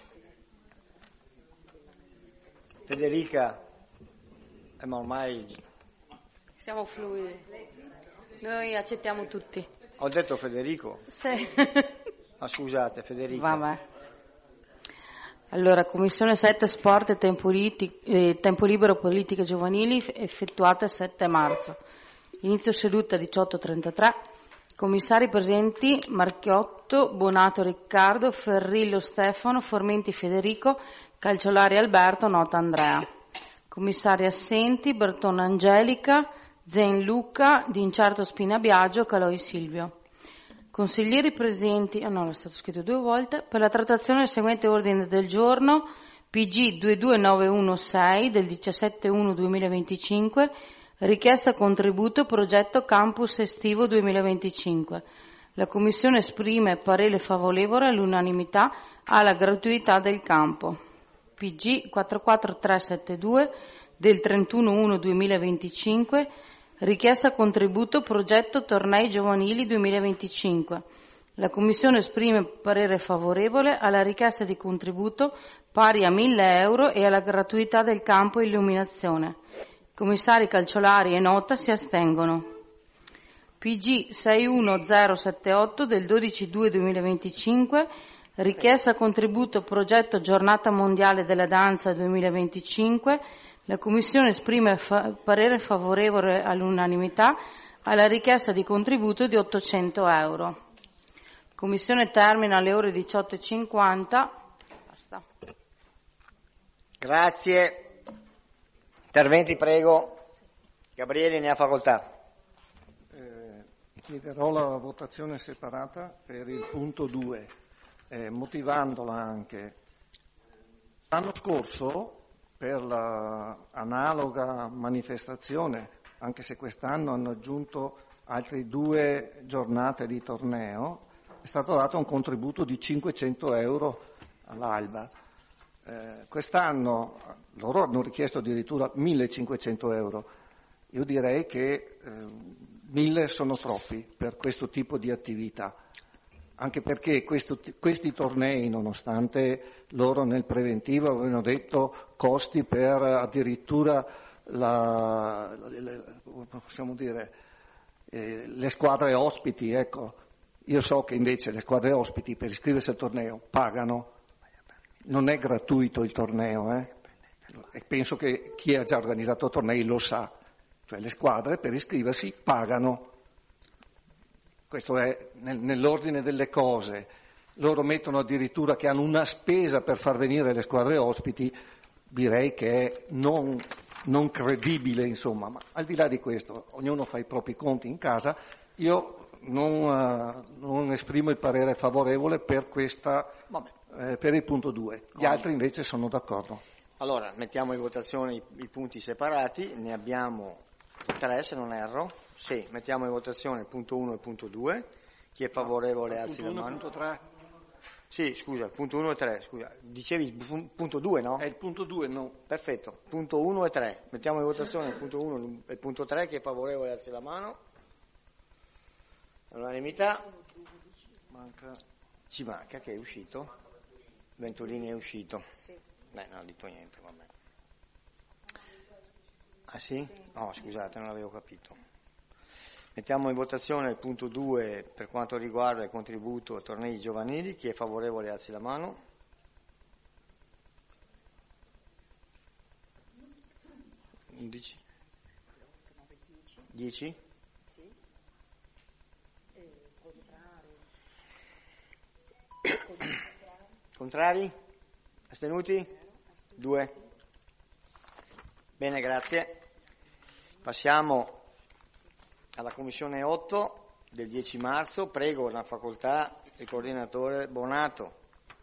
Federica, eh, ma ormai... Siamo fluidi. Noi accettiamo tutti. Ho detto Federico? Sì. Ah, scusate, Federico. Vabbè. Allora, Commissione sette Sport e Tempo, liti- eh, Tempo Libero Politiche Giovanili effettuata il sette marzo. Inizio seduta diciotto e trentatré. Commissari presenti Marchiotto, Bonato Riccardo, Ferrillo Stefano, Formenti Federico, Calciolari Alberto, Nota Andrea. Commissari assenti Bertone Angelica, Zen Luca, D'Incerto Spina Biagio, Caloi Silvio. Consiglieri presenti, ah no, è stato scritto due volte, per la trattazione del seguente ordine del giorno, P G due due nove uno sei del diciassette uno duemilaventicinque, richiesta contributo progetto Campus Estivo duemilaventicinque. La Commissione esprime parere favorevole all'unanimità alla gratuità del campo. P G quattro quattro tre sette due del trentuno uno duemilaventicinque, richiesta contributo progetto Tornei Giovanili duemilaventicinque. La Commissione esprime parere favorevole alla richiesta di contributo pari a mille euro e alla gratuità del campo illuminazione. I commissari Calciolari e Nota si astengono. P G sei uno zero sette otto del dodici due duemilaventicinque, richiesta contributo progetto Giornata Mondiale della Danza duemilaventicinque. La Commissione esprime fa- parere favorevole all'unanimità alla richiesta di contributo di ottocento euro. Commissione termina alle ore diciotto e cinquanta. Basta. Grazie. Interventi, prego. Gabriele ne ha facoltà. Eh, chiederò la votazione separata per il punto due, eh, motivandola anche. L'anno scorso, per l'analoga manifestazione, anche se quest'anno hanno aggiunto altre due giornate di torneo, è stato dato un contributo di cinquecento euro all'Alba. eh, quest'anno loro hanno richiesto addirittura millecinquecento euro. Io direi che eh, mille sono troppi per questo tipo di attività, anche perché questo, questi tornei, nonostante loro nel preventivo avevano detto costi per addirittura la, le, possiamo dire, eh, le squadre ospiti, ecco. Io so che invece le squadre ospiti per iscriversi al torneo pagano, non è gratuito il torneo, eh? E penso che chi ha già organizzato tornei lo sa, cioè le squadre per iscriversi pagano, questo è nel, nell'ordine delle cose. Loro mettono addirittura che hanno una spesa per far venire le squadre ospiti, direi che è non, non credibile, insomma, ma al di là di questo ognuno fa i propri conti in casa. Io Non, uh, non esprimo il parere favorevole per questa, eh, per il punto due. Gli altri invece sono d'accordo. Allora, mettiamo in votazione i, i punti separati, ne abbiamo tre se non erro. Sì, mettiamo in votazione il punto uno e il punto due. Chi è favorevole no, alzi la mano. Punto tre. Sì, scusa, punto uno e tre, scusa. Dicevi il punto due, no? È il punto due, no. Perfetto, punto uno e tre. Mettiamo in votazione il punto uno e il punto tre. Chi è favorevole alzi la mano. All'unanimità. Manca. Ci manca che è uscito? Ventolini è uscito. Sì. Beh, non ho detto niente, vabbè. Ah sì? No, scusate, non avevo capito. Mettiamo in votazione il punto due per quanto riguarda il contributo ai tornei giovanili. Chi è favorevole alzi la mano. undici. dieci. Contrari? Astenuti? Due. Bene, grazie. Passiamo alla Commissione otto del dieci marzo. Prego la facoltà il coordinatore Bonato.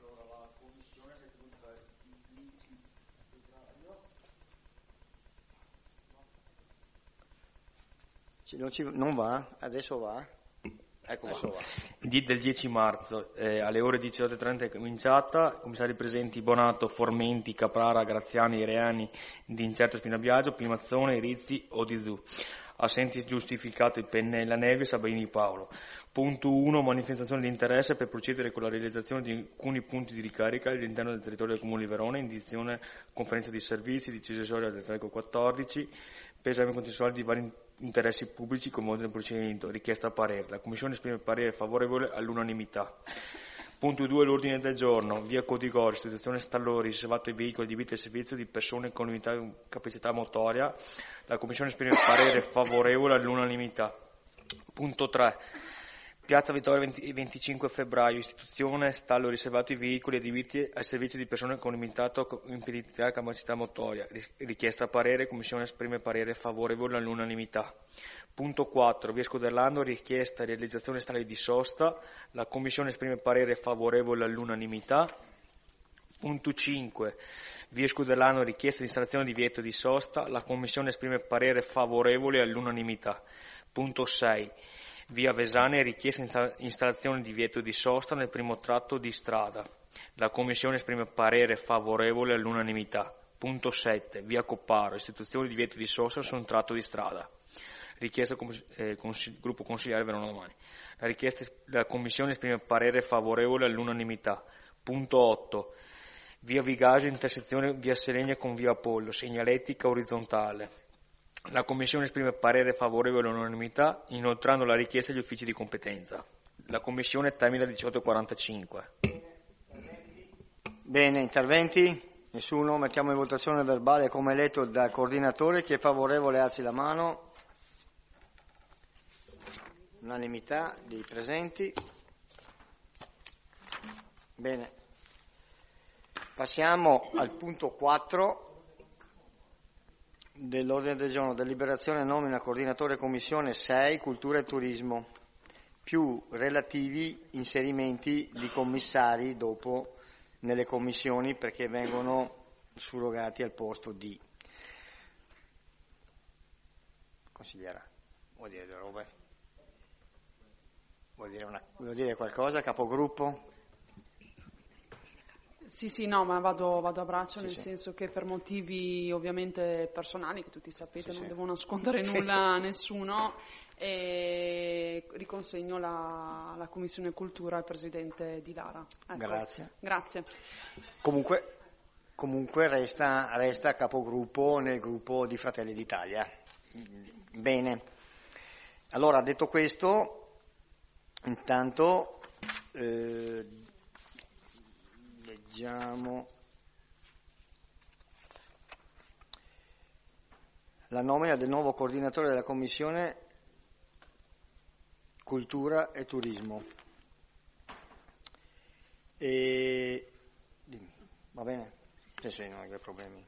Non, ci, non va? Adesso va? Ecco, Adesso va. D del dieci marzo, eh, alle ore diciotto e trenta è cominciata, commissari presenti Bonato, Formenti, Caprara, Graziani, Reani, D'Incerto, Spinabiagio, Primazzone, Rizzi, Odizù. Assenti giustificati Pennella, Nevi e Sabini Paolo. Punto uno. Manifestazione di interesse per procedere con la realizzazione di alcuni punti di ricarica all'interno del territorio del Comune di Verona, indizione conferenza di servizi, decisoria del Treco quattordici, per esame contestuale di vari interessi pubblici coinvolti nel procedimento, richiesta parere. La Commissione esprime parere favorevole all'unanimità. Punto due. L'ordine del giorno. Via Codigori, istituzione stallori, riservato ai veicoli di vita e servizio di persone con limitata capacità motoria. La Commissione esprime parere favorevole all'unanimità. Punto tre. Piazza Vittoria venticinque febbraio, istituzione stallo riservato ai veicoli adibiti al servizio di persone con limitata impedita capacità motoria. Richiesta parere, Commissione esprime parere favorevole all'unanimità. Punto quattro. Via Scoderlando, richiesta realizzazione stalli di sosta. La Commissione esprime parere favorevole all'unanimità. Punto cinque. Via Scuderlano, richiesta di installazione di vieto di sosta. La Commissione esprime parere favorevole all'unanimità. Punto sei. Via Vesane, richiesta di installazione di vieto di sosta nel primo tratto di strada. La Commissione esprime parere favorevole all'unanimità. Punto sette. Via Copparo, istituzione di vieto di sosta su un tratto di strada. Richiesta eh, consigli, gruppo consigliare Verona Domani. La, richiesta, la Commissione esprime parere favorevole all'unanimità. Punto otto. Via Vigasio, intersezione via Selegna con via Apollo, segnaletica orizzontale. La Commissione esprime parere favorevole all'unanimità, inoltrando la richiesta agli uffici di competenza. La Commissione termina alle diciotto e quarantacinque. Bene, interventi? Nessuno? Mettiamo in votazione il verbale come eletto dal coordinatore. Chi è favorevole alzi la mano. Unanimità dei presenti. Bene. Passiamo al punto quattro. Dell'ordine del giorno, deliberazione nomina coordinatore commissione sei, cultura e turismo, più relativi inserimenti di commissari dopo nelle commissioni perché vengono surrogati al posto di. Consigliera, vuoi dire due robe? Vuoi dire, una, vuoi dire qualcosa, capogruppo? Sì, sì, no, ma vado, vado a braccio, Sì, nel sì. senso che per motivi ovviamente personali, che tutti sapete, Sì, non sì. devo nascondere nulla a nessuno, e riconsegno la, la Commissione Cultura al Presidente Di Lara. Ecco. Grazie. Grazie. Comunque, comunque resta, resta capogruppo nel gruppo di Fratelli d'Italia. Bene. Allora, detto questo, intanto eh, leggiamo la nomina del nuovo coordinatore della Commissione Cultura e Turismo. E dimmi, va bene? Sì, sì, non hai problemi.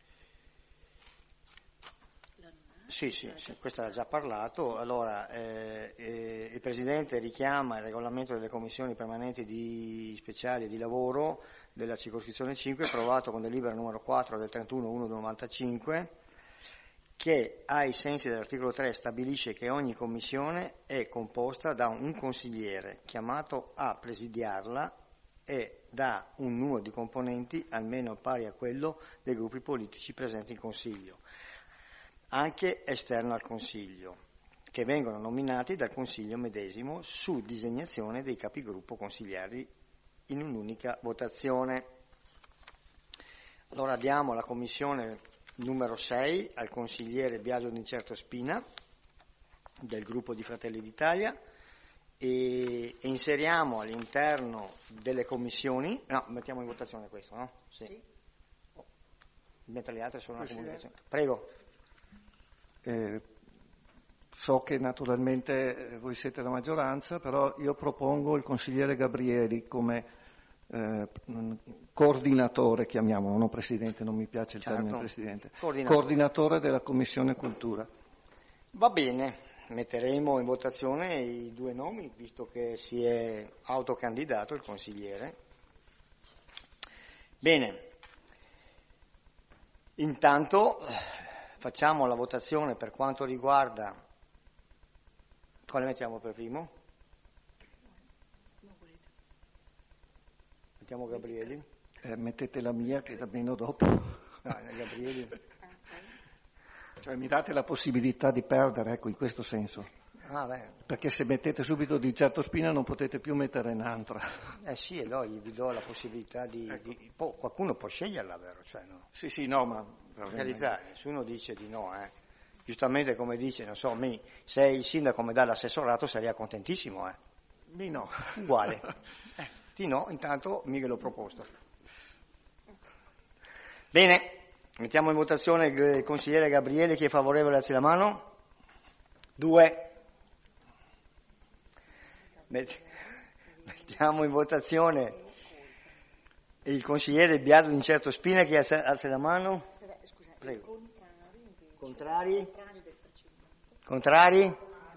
Sì, sì, sì, questo era già parlato. Allora, eh, eh, il Presidente richiama il regolamento delle commissioni permanenti di speciali e di lavoro della circoscrizione cinque, approvato con delibera numero quattro del trentuno uno novantacinque, che ai sensi dell'articolo tre stabilisce che ogni commissione è composta da un consigliere chiamato a presidiarla e da un numero di componenti almeno pari a quello dei gruppi politici presenti in Consiglio, anche esterno al Consiglio, che vengono nominati dal Consiglio medesimo su designazione dei capigruppo consigliari in un'unica votazione. Allora diamo la commissione numero sei al consigliere Biagio D'Incerto Spina del gruppo di Fratelli d'Italia e, e inseriamo all'interno delle commissioni, no, mettiamo in votazione questo, no? Sì. Sì. Oh, mentre le altre sono una comunicazione. Prego. Eh, so che naturalmente eh, voi siete la maggioranza, però io propongo il consigliere Gabrieli come eh, coordinatore, chiamiamolo, non presidente, non mi piace il certo. termine presidente, coordinatore. coordinatore della Commissione Cultura. Va bene, metteremo in votazione i due nomi, visto che si è autocandidato il consigliere. Bene, intanto facciamo la votazione per quanto riguarda, quale mettiamo per primo? Mettiamo Gabrieli? Eh, mettete la mia che da meno dopo. No, Gabrieli. Cioè mi date la possibilità di perdere, ecco, in questo senso. Ah, beh. Perché se mettete subito Di Certo Spina non potete più mettere un'altra. Eh sì, e no, gli vi do la possibilità di... Ecco. di po, qualcuno può sceglierla, vero? Cioè, no? Sì, sì, no, ma... Per carità, nessuno dice di no, eh. Giustamente come dice, non so, me, se il sindaco mi dà l'assessorato sarei contentissimo, eh. Mi no. Uguale. Eh, ti no, intanto mica l'ho proposto. Bene, mettiamo in votazione il consigliere Gabriele, chi è favorevole alzi la mano. Due. Mettiamo in votazione il consigliere Biagio D'Incerto Spina, chi alza la mano. Prego. Contrari? Contrari?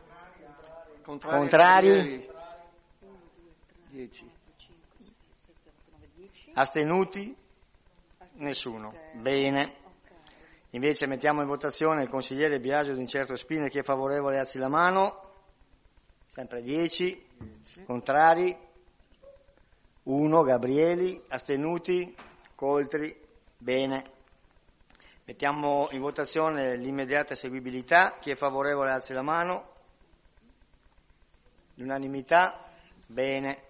Contrari? dieci. Astenuti? Nessuno. Bene. Invece mettiamo in votazione il consigliere Biagio D'Incerto Spina, chi è favorevole alzi la mano. Sempre dieci. Contrari? uno. Gabrieli. Astenuti? Coltri? Bene. Mettiamo in votazione l'immediata eseguibilità. Chi è favorevole alzi la mano. L'unanimità. Bene.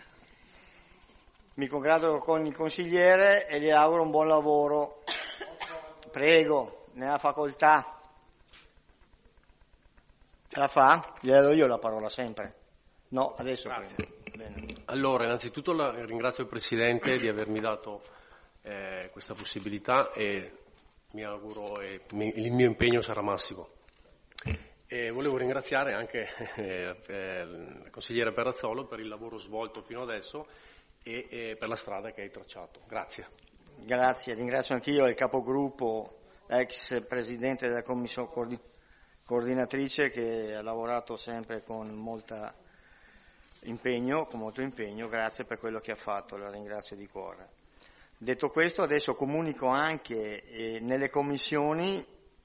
Mi congratulo con il consigliere e gli auguro un buon lavoro. Prego, ne ha facoltà. Ce la fa? Gliela do io la parola sempre. No, adesso. Grazie. Bene. Allora, innanzitutto la, ringrazio il Presidente di avermi dato eh, questa possibilità e mi auguro e mi, il mio impegno sarà massimo. E volevo ringraziare anche eh, eh, il consigliere Perrazzolo per il lavoro svolto fino adesso e, e per la strada che hai tracciato. Grazie. Grazie, ringrazio anch'io il capogruppo, ex presidente della commissione coordin- coordinatrice che ha lavorato sempre con molta impegno, con molto impegno, grazie per quello che ha fatto, la ringrazio di cuore. Detto questo, adesso comunico anche eh, nelle commissioni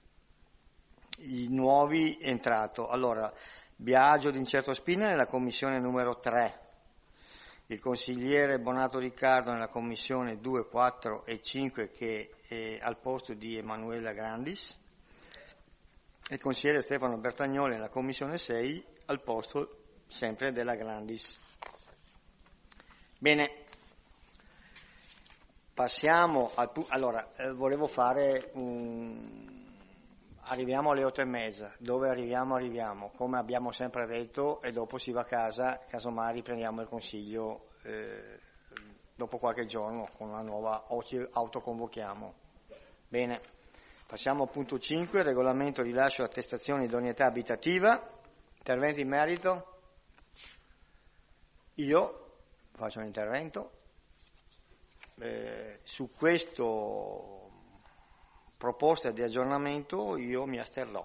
i nuovi entrato. Allora, Biagio D'Incerto Spina nella commissione numero tre, il consigliere Bonato Riccardo nella commissione due, quattro e cinque che è al posto di Emanuela Grandis, e il consigliere Stefano Bertagnoli nella commissione sei al posto sempre della Grandis. Bene, passiamo al punto. Allora, eh, volevo fare un... Arriviamo alle otto e mezza, dove arriviamo arriviamo, come abbiamo sempre detto, e dopo si va a casa, casomai riprendiamo il consiglio eh, dopo qualche giorno con una nuova, o ci autoconvochiamo. Bene, passiamo al punto cinque, regolamento rilascio attestazione di idoneità abitativa, interventi in merito. Io faccio un intervento eh, su questo proposta di aggiornamento, io mi asterrò.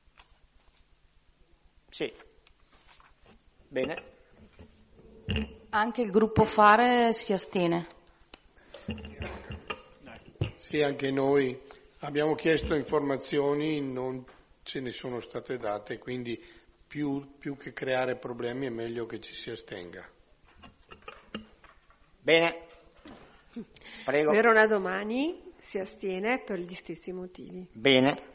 Sì. Bene. Anche il gruppo Fare si astiene. Sì, anche noi abbiamo chiesto informazioni, non ce ne sono state date, quindi più, più che creare problemi è meglio che ci si astenga. Bene. Prego. Verona domani si astiene per gli stessi motivi. Bene.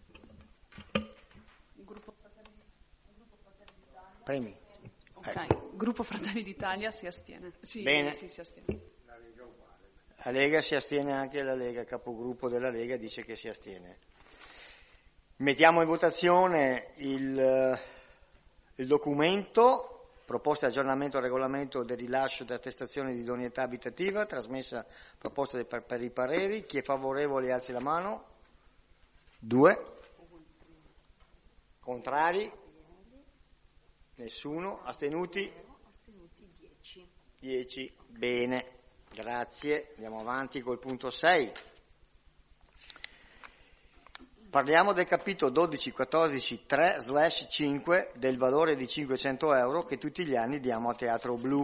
Premi. Ok, Ecco. Gruppo Fratelli d'Italia si astiene. Sì, Bene. sì, si astiene. La Lega si astiene, anche la Lega, il capogruppo della Lega dice che si astiene. Mettiamo in votazione il, il documento, proposta di aggiornamento al regolamento del rilascio di attestazione di idoneità abitativa, trasmessa proposta per, per i pareri. Chi è favorevole alzi la mano. Due. Contrari? Nessuno. Astenuti? Astenuti dieci. Dieci. Bene. Grazie, andiamo avanti col punto sei. Parliamo del capitolo dodici quattordici tre slash cinque del valore di cinquecento euro che tutti gli anni diamo al Teatro Blu.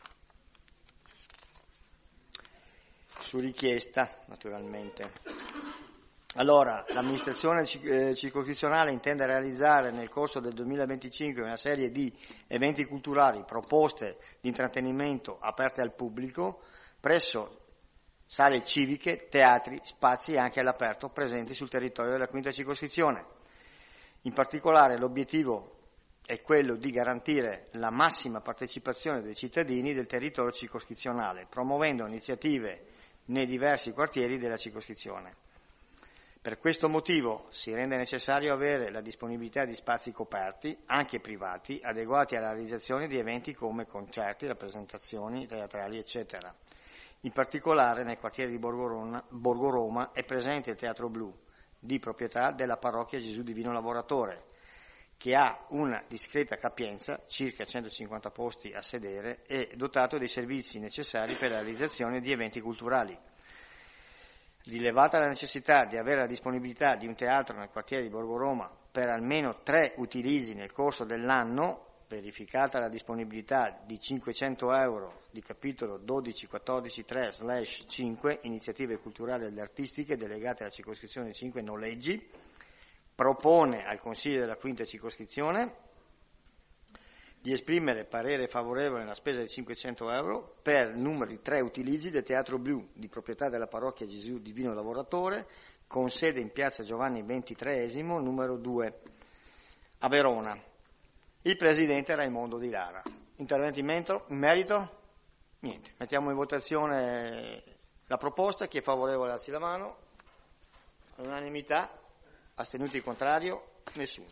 Su richiesta, naturalmente. Allora, l'amministrazione circoscrizionale intende realizzare nel corso del duemilaventicinque una serie di eventi culturali, proposte di intrattenimento aperte al pubblico, presso sale civiche, teatri, spazi anche all'aperto presenti sul territorio della quinta circoscrizione. In particolare l'obiettivo è quello di garantire la massima partecipazione dei cittadini del territorio circoscrizionale, promuovendo iniziative nei diversi quartieri della circoscrizione. Per questo motivo si rende necessario avere la disponibilità di spazi coperti, anche privati, adeguati alla realizzazione di eventi come concerti, rappresentazioni teatrali, eccetera. In particolare nel quartiere di Borgo, Borgo Roma è presente il Teatro Blu, di proprietà della parrocchia Gesù Divino Lavoratore, che ha una discreta capienza, circa centocinquanta posti a sedere, e dotato dei servizi necessari per la realizzazione di eventi culturali. Rilevata la necessità di avere la disponibilità di un teatro nel quartiere di Borgo Roma per almeno tre utilizzi nel corso dell'anno, verificata la disponibilità di cinquecento euro di capitolo dodici quattordici tre slash cinque, iniziative culturali ed artistiche delegate alla circoscrizione cinque noleggi, propone al Consiglio della quinta circoscrizione di esprimere parere favorevole alla spesa di cinquecento euro per numero di tre utilizzi del Teatro Blu di proprietà della parrocchia Gesù Divino Lavoratore, con sede in piazza Giovanni ventitreesimo, numero due, a Verona. Il presidente Raimondo Di Lara. Interventi in merito? Niente. Mettiamo in votazione la proposta. Chi è favorevole alzi la mano. All'unanimità. Astenuti il contrario? Nessuno.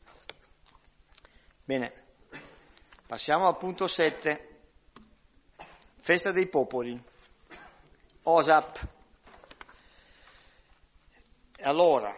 Bene. Passiamo al punto sette. Festa dei Popoli. O S A P. Allora,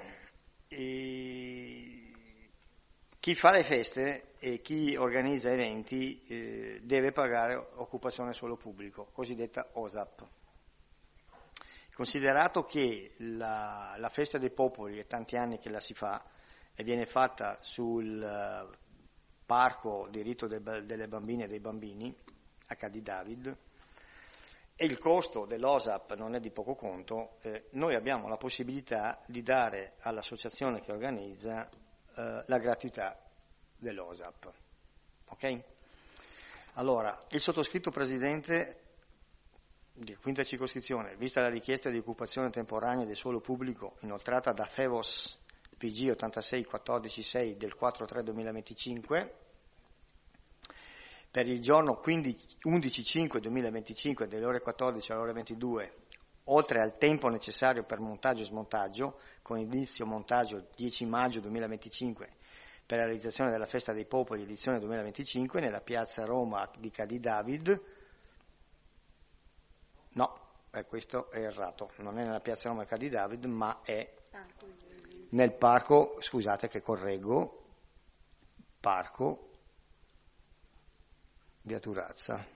eh, chi fa le feste e chi organizza eventi eh, deve pagare occupazione suolo pubblico, cosiddetta O S A P. Considerato che la, la Festa dei Popoli è tanti anni che la si fa e viene fatta sul uh, Parco di Rito de, delle Bambine e dei Bambini, a Ca' di David, e il costo dell'O S A P non è di poco conto, eh, noi abbiamo la possibilità di dare all'associazione che organizza eh, la gratuità dell'O S A P. Ok? Allora, il sottoscritto presidente di quinta circoscrizione, vista la richiesta di occupazione temporanea del suolo pubblico inoltrata da Fevos P G ottantasei quattordici sei del quattro tre duemilaventicinque, per il giorno undici cinque duemilaventicinque dalle ore quattordici alle ore ventidue, oltre al tempo necessario per montaggio e smontaggio, con inizio montaggio dieci maggio duemilaventicinque, per la realizzazione della Festa dei Popoli edizione duemilaventicinque nella piazza Roma di Cadi David. No, eh, questo è errato, non è nella piazza Roma di Cadi David, ma è nel parco, scusate che correggo, parco Via Turazza.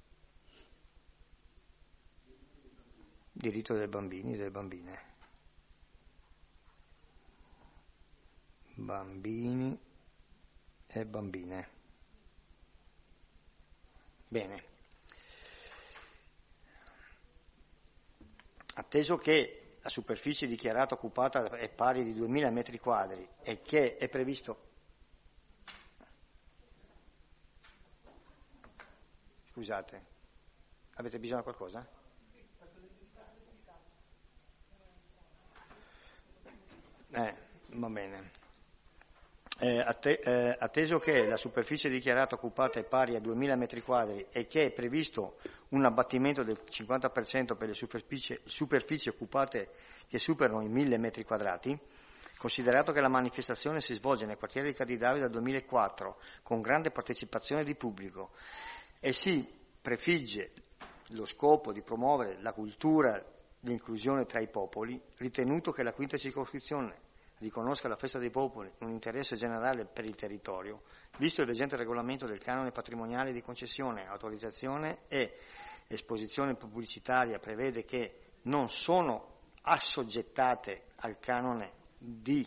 Diritto dei bambini e delle bambine. Bambini e bambine. Bene. Atteso che la superficie dichiarata occupata è pari di duemila metri quadri e che è previsto. Scusate, avete bisogno di qualcosa? Eh, va bene. Eh, atte- eh, atteso che la superficie dichiarata occupata è pari a duemila metri quadri e che è previsto un abbattimento del cinquanta per cento per le superfici, superfici occupate che superano i mille metri quadrati, considerato che la manifestazione si svolge nel quartiere di Cadi David dal duemilaquattro con grande partecipazione di pubblico e si prefigge lo scopo di promuovere la cultura di inclusione tra i popoli, ritenuto che la quinta circoscrizione riconosca la Festa dei Popoli un interesse generale per il territorio, visto il vigente regolamento del canone patrimoniale di concessione, autorizzazione e esposizione pubblicitaria prevede che non sono assoggettate al canone di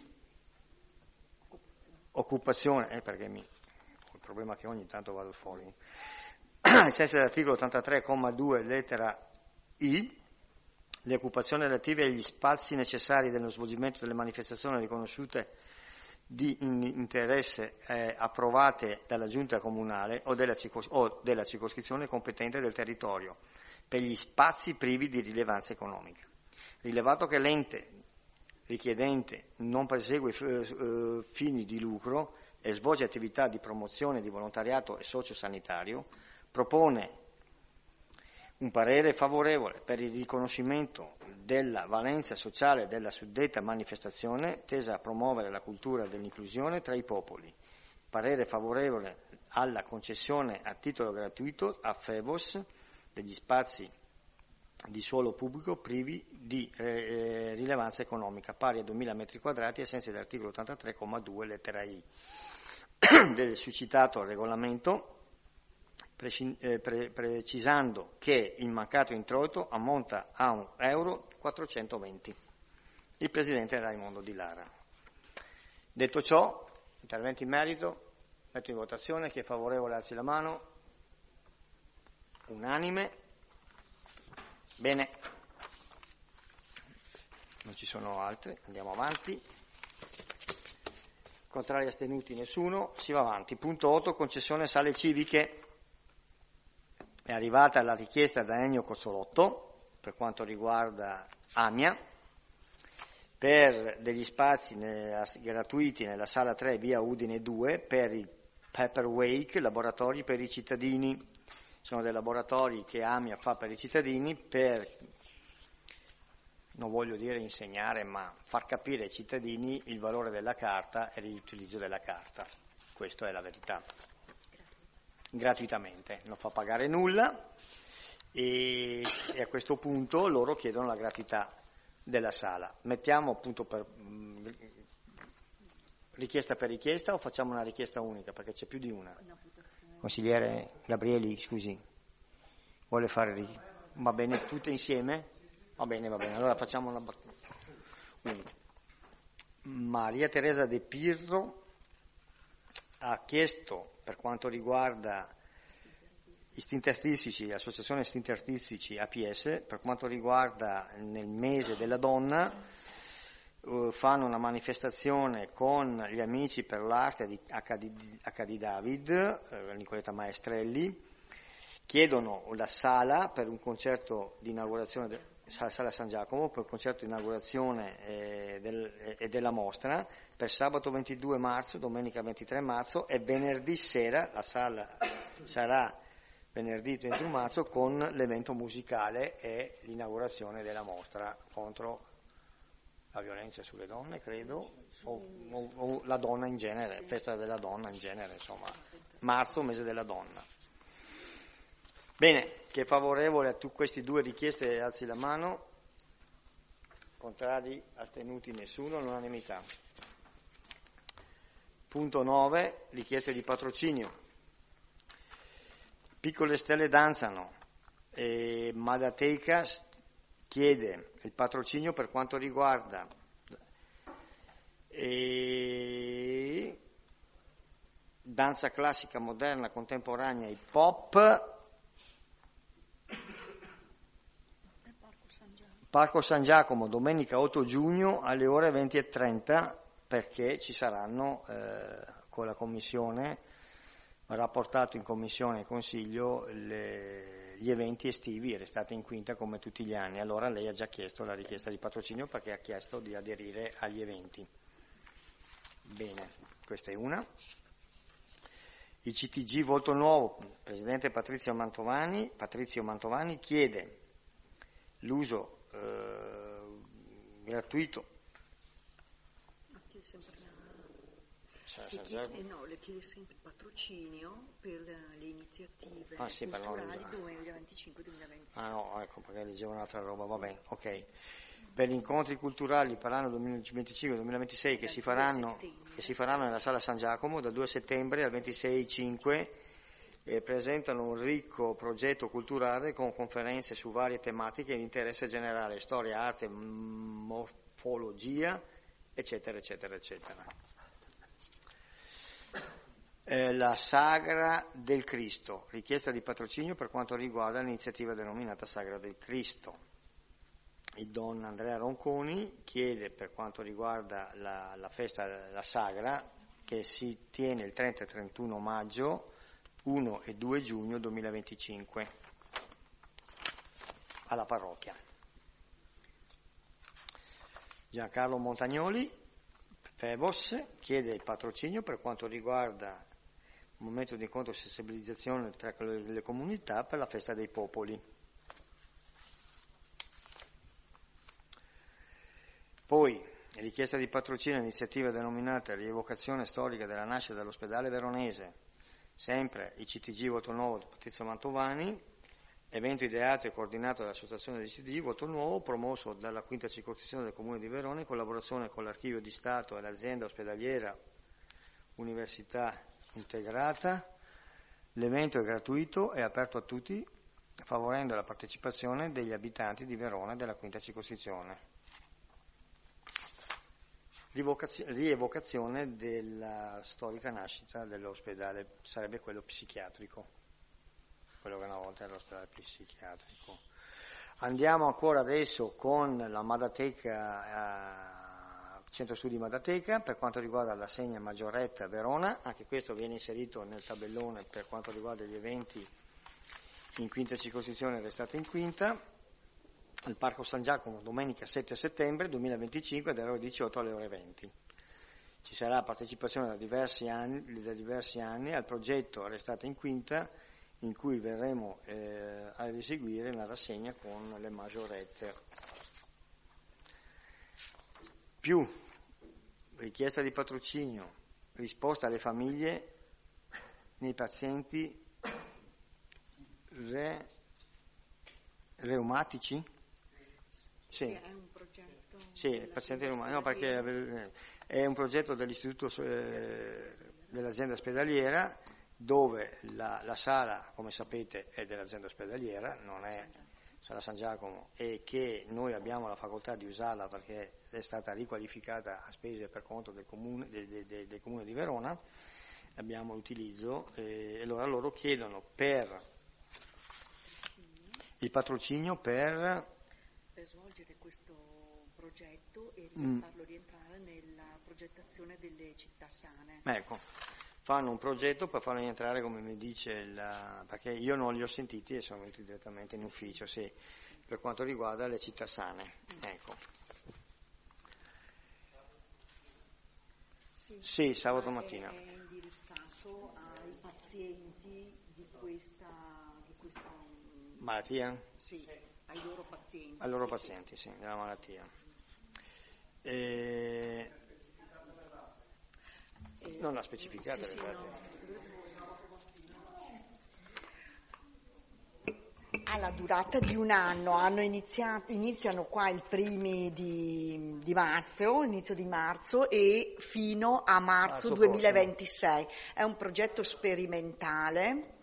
occupazione, eh, perché mi, il problema è che ogni tanto vado fuori, ai sensi dell'articolo ottantatré comma due lettera I, le occupazioni relative agli spazi necessari dello svolgimento delle manifestazioni riconosciute di interesse eh, approvate dalla giunta comunale o della, circos- o della circoscrizione competente del territorio per gli spazi privi di rilevanza economica. Rilevato che l'ente richiedente non persegue eh, fini di lucro e svolge attività di promozione di volontariato e sociosanitario, propone un parere favorevole per il riconoscimento della valenza sociale della suddetta manifestazione tesa a promuovere la cultura dell'inclusione tra i popoli. Parere favorevole alla concessione a titolo gratuito a Fevos degli spazi di suolo pubblico privi di eh, rilevanza economica pari a duemila metri quadrati ai sensi dell'articolo ottantatré comma due lettera I del succitato regolamento, Pre- pre- precisando che il mancato introito ammonta a un euro quattrocentoventi. Il Presidente Raimondo Di Lara. Detto ciò, intervento in merito, metto in votazione, chi è favorevole alzi la mano, unanime, bene, non ci sono altri, andiamo avanti, contrari astenuti nessuno, si va avanti. Punto otto, concessione sale civiche. È arrivata la richiesta da Ennio Cozzolotto per quanto riguarda Amia per degli spazi nella, gratuiti nella sala tre via Udine due per il Pepper Wake, laboratori per i cittadini. Sono dei laboratori che Amia fa per i cittadini per, non voglio dire insegnare, ma far capire ai cittadini il valore della carta e l'utilizzo della carta. Questa è la verità. Gratuitamente, non fa pagare nulla e, e a questo punto loro chiedono la gratuità della sala. Mettiamo appunto per mh, richiesta per richiesta o facciamo una richiesta unica perché c'è più di una? Consigliere Gabrieli, scusi, vuole fare ri- va bene tutte insieme? Va bene, va bene, allora facciamo una battuta unica. Maria Teresa De Pirro ha chiesto per quanto riguarda istinti artistici, l'associazione istinti artistici A P S, per quanto riguarda nel mese della donna, eh, fanno una manifestazione con gli amici per l'arte di H D David, eh, Nicoletta Maestrelli, chiedono la sala per un concerto di inaugurazione, de, sala San Giacomo, per un concerto di inaugurazione eh, del, eh, della mostra per sabato ventidue marzo, domenica ventitré marzo e venerdì sera. La sala sarà venerdì ventuno marzo con l'evento musicale e l'inaugurazione della mostra contro la violenza sulle donne, credo, o, o, o la donna in genere, festa della donna in genere, insomma, marzo, mese della donna. Bene, chi è favorevole a tu, queste due richieste alzi la mano, contrari, astenuti nessuno, all'unanimità. Punto nove, richieste di patrocinio. Piccole Stelle danzano e Madateca chiede il patrocinio per quanto riguarda e danza classica, moderna, contemporanea, hip hop, Parco San Giacomo, domenica otto giugno alle ore venti e trenta, perché ci saranno eh, con la commissione, verrà portato in commissione e consiglio le gli eventi estivi, restate in quinta come tutti gli anni. Allora lei ha già chiesto la richiesta di patrocinio perché ha chiesto di aderire agli eventi. Bene, questa è una. Il C T G Volto Nuovo, presidente Patrizio Mantovani, Patrizio Mantovani chiede l'uso eh, gratuito. Si chiede, eh no, le chiede sempre il patrocinio per le iniziative ah, sì, culturali duemilaventicinque duemilaventisei. Ah no, ecco, perché leggevo un'altra roba, va bene, ok. Per gli incontri culturali per l'anno duemilaventicinque duemilaventisei che si faranno che si faranno nella Sala San Giacomo dal due settembre al ventisei cinque, eh, presentano un ricco progetto culturale con conferenze su varie tematiche di interesse generale, storia, arte, morfologia, eccetera, eccetera, eccetera. Eh, la Sagra del Cristo, richiesta di patrocinio per quanto riguarda l'iniziativa denominata Sagra del Cristo. Il Don Andrea Ronconi chiede per quanto riguarda la, la festa, la Sagra, che si tiene il trenta e trentuno maggio, primo e due giugno duemilaventicinque alla parrocchia. Giancarlo Montagnoli, Febos, chiede il patrocinio per quanto riguarda un momento di incontro e sensibilizzazione tra le comunità per la festa dei popoli. Poi, richiesta di patrocinio iniziativa denominata Rievocazione storica della nascita dell'ospedale veronese, sempre il C T G Voto Nuovo di Patrizio Mantovani, evento ideato e coordinato dall'Associazione del C T G Voto Nuovo, promosso dalla quinta circoscrizione del Comune di Verona in collaborazione con l'Archivio di Stato e l'azienda ospedaliera Università Integrata. L'evento è gratuito e aperto a tutti, favorendo la partecipazione degli abitanti di Verona e della quinta circoscrizione. Rievocazione della storica nascita dell'ospedale, sarebbe quello psichiatrico, quello che una volta era l'ospedale psichiatrico. Andiamo ancora adesso con la Madateca, eh, Centro Studi Madateca, per quanto riguarda l'assegna Maggioretta Verona, anche questo viene inserito nel tabellone per quanto riguarda gli eventi in quinta circoscrizione, restate in quinta. Il Parco San Giacomo domenica sette settembre duemilaventicinque dalle ore diciotto alle ore venti. Ci sarà partecipazione da diversi anni, da diversi anni al progetto Restate in Quinta, in cui verremo eh, a eseguire la rassegna con le maggiorette. Più richiesta di patrocinio, risposta alle famiglie nei pazienti re, reumatici? Sì, è un progetto. Sì, pazienti reumatici, no, perché è un progetto dell'istituto eh, dell'azienda ospedaliera, dove la, la sala, come sapete, è dell'azienda ospedaliera, non è Sala San Giacomo, e che noi abbiamo la facoltà di usarla perché è stata riqualificata a spese per conto del comune, del, del, del comune di Verona, abbiamo l'utilizzo, eh, e allora loro chiedono per il patrocinio per... per svolgere questo progetto e farlo mm. rientrare nella progettazione delle città sane. Ecco, fanno un progetto per farli entrare, come mi dice, la, perché io non li ho sentiti e sono venuti direttamente in ufficio, sì, per quanto riguarda le città sane. Ecco. Sì, sì, sabato mattina. È indirizzato ai pazienti di questa, di questa malattia? Sì, ai loro pazienti. Ai loro sì, pazienti, sì, sì, della malattia. E... Eh, non l'ha specificato, sì, sì, no. Ha la durata di un anno, hanno iniziato, iniziano qua i primi di, di marzo, inizio di marzo e fino a marzo duemilaventisei. È un progetto sperimentale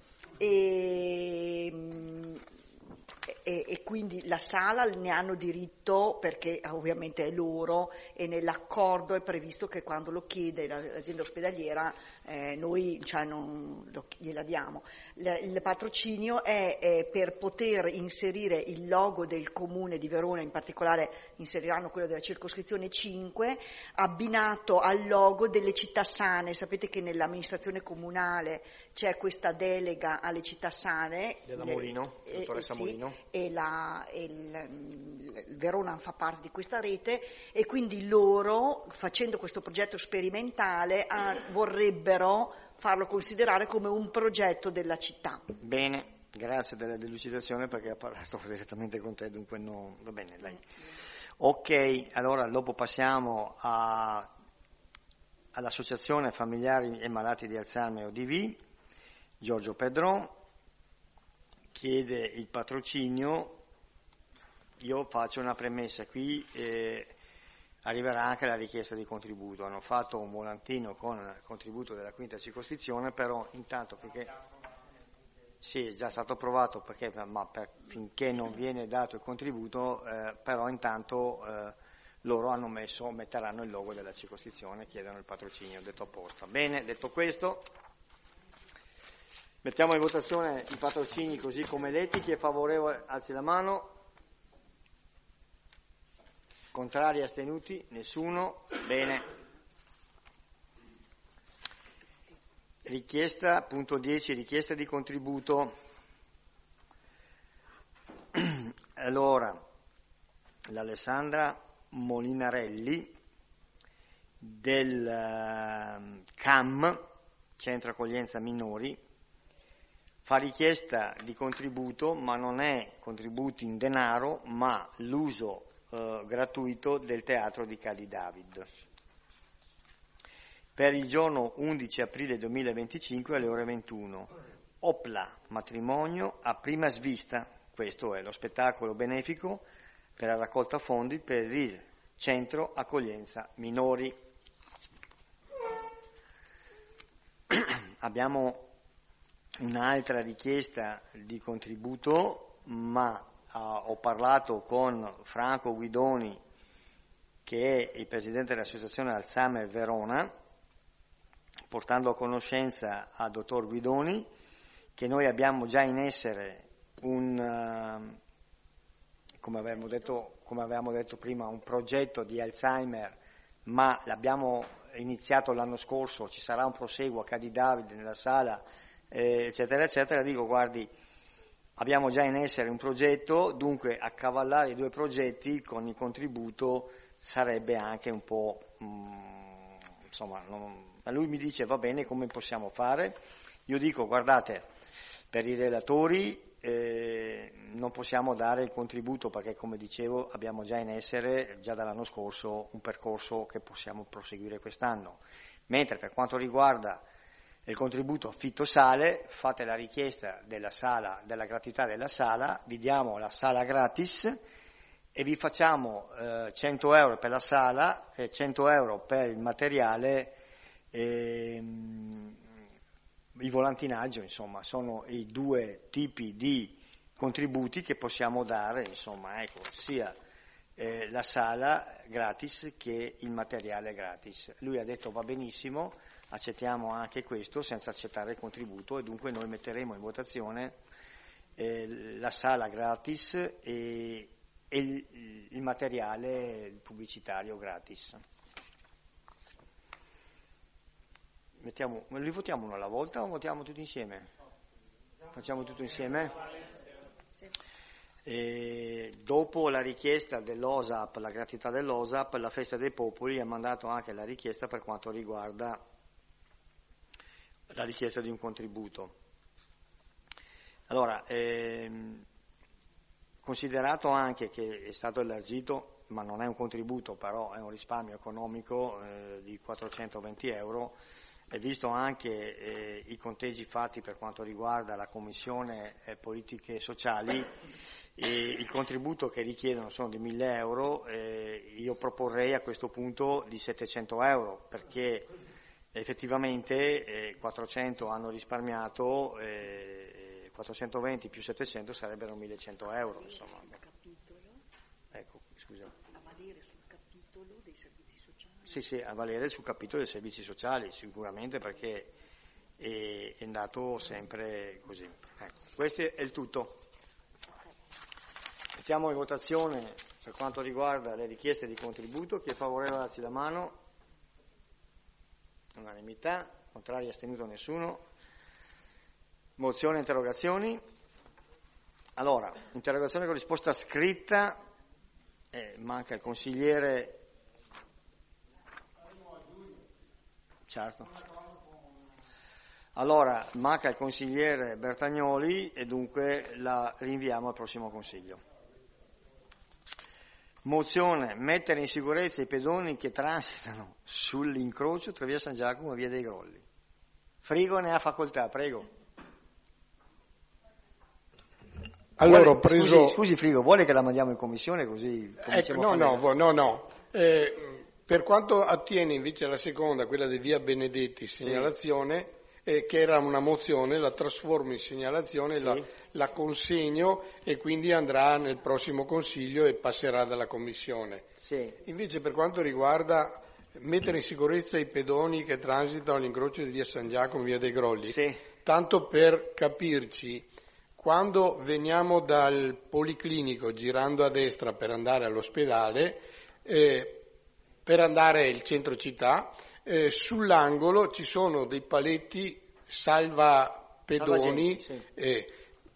e, e, e quindi la sala ne hanno diritto perché ovviamente è loro e nell'accordo è previsto che quando lo chiede l'azienda ospedaliera eh, noi cioè, non lo, gliela diamo. Il, il patrocinio è, è per poter inserire il logo del comune di Verona, in particolare inseriranno quello della circoscrizione cinque, abbinato al logo delle città sane. Sapete che nell'amministrazione comunale c'è questa delega alle città sane. Della Molino, eh, dottoressa eh, sì, Molino. E, la, e il, il Verona fa parte di questa rete e quindi loro, facendo questo progetto sperimentale, ah, vorrebbero farlo considerare come un progetto della città. Bene, grazie della delucidazione perché ha parlato direttamente con te, dunque no, va bene lei. Ok, allora dopo passiamo a, all'Associazione Familiari e Malati di Alzheimer O D V, Giorgio Pedron, chiede il patrocinio. Io faccio una premessa qui, eh, arriverà anche la richiesta di contributo. Hanno fatto un volantino con il contributo della quinta circoscrizione, però intanto perché sì, è già stato approvato perché, ma per, finché non viene dato il contributo, eh, però intanto eh, loro hanno messo, metteranno il logo della circoscrizione, chiedono il patrocinio, detto apposta. Bene, detto questo, mettiamo in votazione i patrocini così come letti. Chi è favorevole alzi la mano. Contrari, astenuti? Nessuno? Bene. Richiesta, punto dieci, richiesta di contributo. Allora, l'Alessandra Molinarelli del C A M, Centro Accoglienza Minori, fa richiesta di contributo, ma non è contributi in denaro, ma l'uso Uh, gratuito del teatro di Cadi David per il giorno undici aprile duemilaventicinque alle ore ventuno. Opla matrimonio a prima svista, questo è lo spettacolo benefico per la raccolta fondi per il centro accoglienza minori. Abbiamo un'altra richiesta di contributo, ma Uh, ho parlato con Franco Guidoni, che è il presidente dell'associazione Alzheimer Verona, portando a conoscenza al dottor Guidoni che noi abbiamo già in essere un, uh, come avevamo detto, come avevamo detto prima, un progetto di Alzheimer, ma l'abbiamo iniziato l'anno scorso, ci sarà un proseguo a Cadi David nella sala, eh, eccetera, eccetera. Dico, guardi, abbiamo già in essere un progetto, dunque accavallare i due progetti con il contributo sarebbe anche un po', mh, insomma, non, lui mi dice va bene, come possiamo fare? Io dico, guardate, per i relatori eh, non possiamo dare il contributo perché, come dicevo, abbiamo già in essere, già dall'anno scorso, un percorso che possiamo proseguire quest'anno, mentre per quanto riguarda il contributo affitto sale, fate la richiesta della sala, della gratuità della sala, vi diamo la sala gratis e vi facciamo eh, cento euro per la sala e cento euro per il materiale, eh, il volantinaggio, insomma, sono i due tipi di contributi che possiamo dare, insomma, ecco, sia eh, la sala gratis che il materiale gratis. Lui ha detto va benissimo, accettiamo anche questo senza accettare il contributo e dunque noi metteremo in votazione eh, la sala gratis e, e il, il materiale pubblicitario gratis. Mettiamo, li votiamo uno alla volta o votiamo tutti insieme? Facciamo tutto insieme? E dopo la richiesta dell'O S A P, la gratuità dell'O S A P, la Festa dei Popoli ha mandato anche la richiesta per quanto riguarda la richiesta di un contributo. Allora, ehm, considerato anche che è stato elargito, ma non è un contributo, però è un risparmio economico eh, di quattrocentoventi euro, e visto anche eh, i conteggi fatti per quanto riguarda la Commissione eh, Politiche Sociali, e il contributo che richiedono sono di mille euro, eh, io proporrei a questo punto di settecento euro, perché effettivamente eh, quattrocento hanno risparmiato, eh, quattrocentoventi più settecento sarebbero millecento euro, insomma. Ecco, scusa. A valere sul capitolo dei servizi sociali? Sì, sì, a valere sul capitolo dei servizi sociali, sicuramente, perché è, è andato sempre così. Ecco, questo è il tutto. Mettiamo in votazione per quanto riguarda le richieste di contributo. Chi è favorevole alzi la mano. Unanimità, contrari, astenuto nessuno. Mozione, interrogazioni. Allora, interrogazione con risposta scritta, eh, manca il consigliere. Certo. Allora, manca il consigliere Bertagnoli e dunque la rinviamo al prossimo consiglio. Mozione, mettere in sicurezza i pedoni che transitano sull'incrocio tra via San Giacomo e via dei Grolli. Frigo ne ha facoltà, prego. Allora, vuole, ho preso... scusi, scusi Frigo, vuole che la mandiamo in commissione così? Ecco, no, no, no, no. Eh, per quanto attiene invece alla seconda, quella di via Benedetti, segnalazione, sì. eh, che era una mozione, la trasformo in segnalazione, sì. la, la consegno e quindi andrà nel prossimo consiglio e passerà dalla commissione. Sì. Invece per quanto riguarda mettere in sicurezza i pedoni che transitano all'incrocio di via San Giacomo e via dei Grolli, sì. tanto per capirci, quando veniamo dal policlinico girando a destra per andare all'ospedale, eh, per andare al centro città, eh, sull'angolo ci sono dei paletti salva pedoni, sì. eh,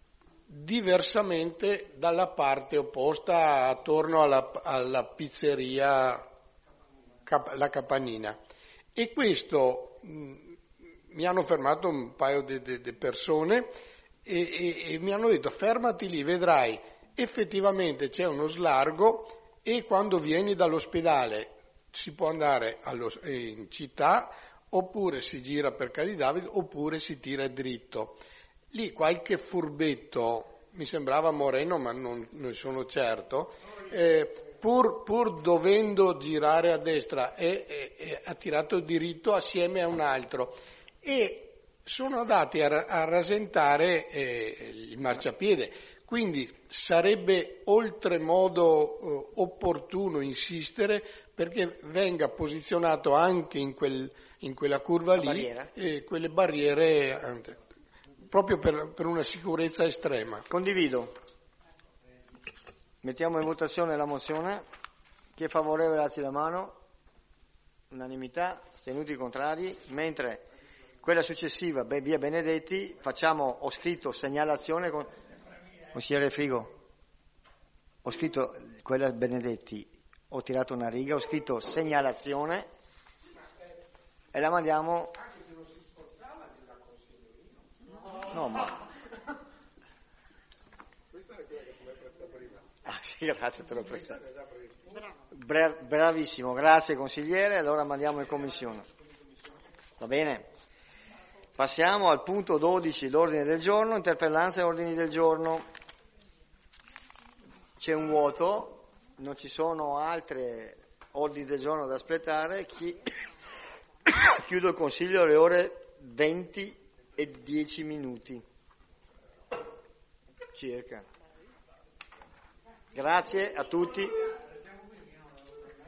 diversamente dalla parte opposta attorno alla, alla pizzeria Cap- La Capanina. E questo mh, mi hanno fermato un paio di persone e, e, e mi hanno detto fermati lì, vedrai, effettivamente c'è uno slargo e quando vieni dall'ospedale si può andare allo, in città oppure si gira per Cadidavide oppure si tira dritto. Lì qualche furbetto, mi sembrava Moreno ma non ne sono certo, eh, pur, pur dovendo girare a destra e, e, e ha tirato dritto assieme a un altro e sono andati a, a rasentare eh, il marciapiede. Quindi sarebbe oltremodo eh, opportuno insistere perché venga posizionato anche in, quel, in quella curva lì eh, quelle barriere eh, proprio per, per una sicurezza estrema. Condivido. Mettiamo in votazione la mozione. Chi è favorevole alzi la mano. Unanimità, astenuti contrari, mentre quella successiva, via Benedetti, facciamo, ho scritto segnalazione con... Consigliere Frigo, ho scritto quella Benedetti, ho tirato una riga, ho scritto segnalazione e la mandiamo... No, ma... Ah sì, grazie, te l'ho prestato. Bra- bravissimo, grazie consigliere, allora mandiamo in commissione. Va bene? Passiamo al punto dodici, l'ordine del giorno, interpellanze e ordini del giorno. C'è un vuoto, non ci sono altre ordini del giorno da espletare. Chi... Chiudo il consiglio alle ore venti e dieci minuti circa. Grazie a tutti.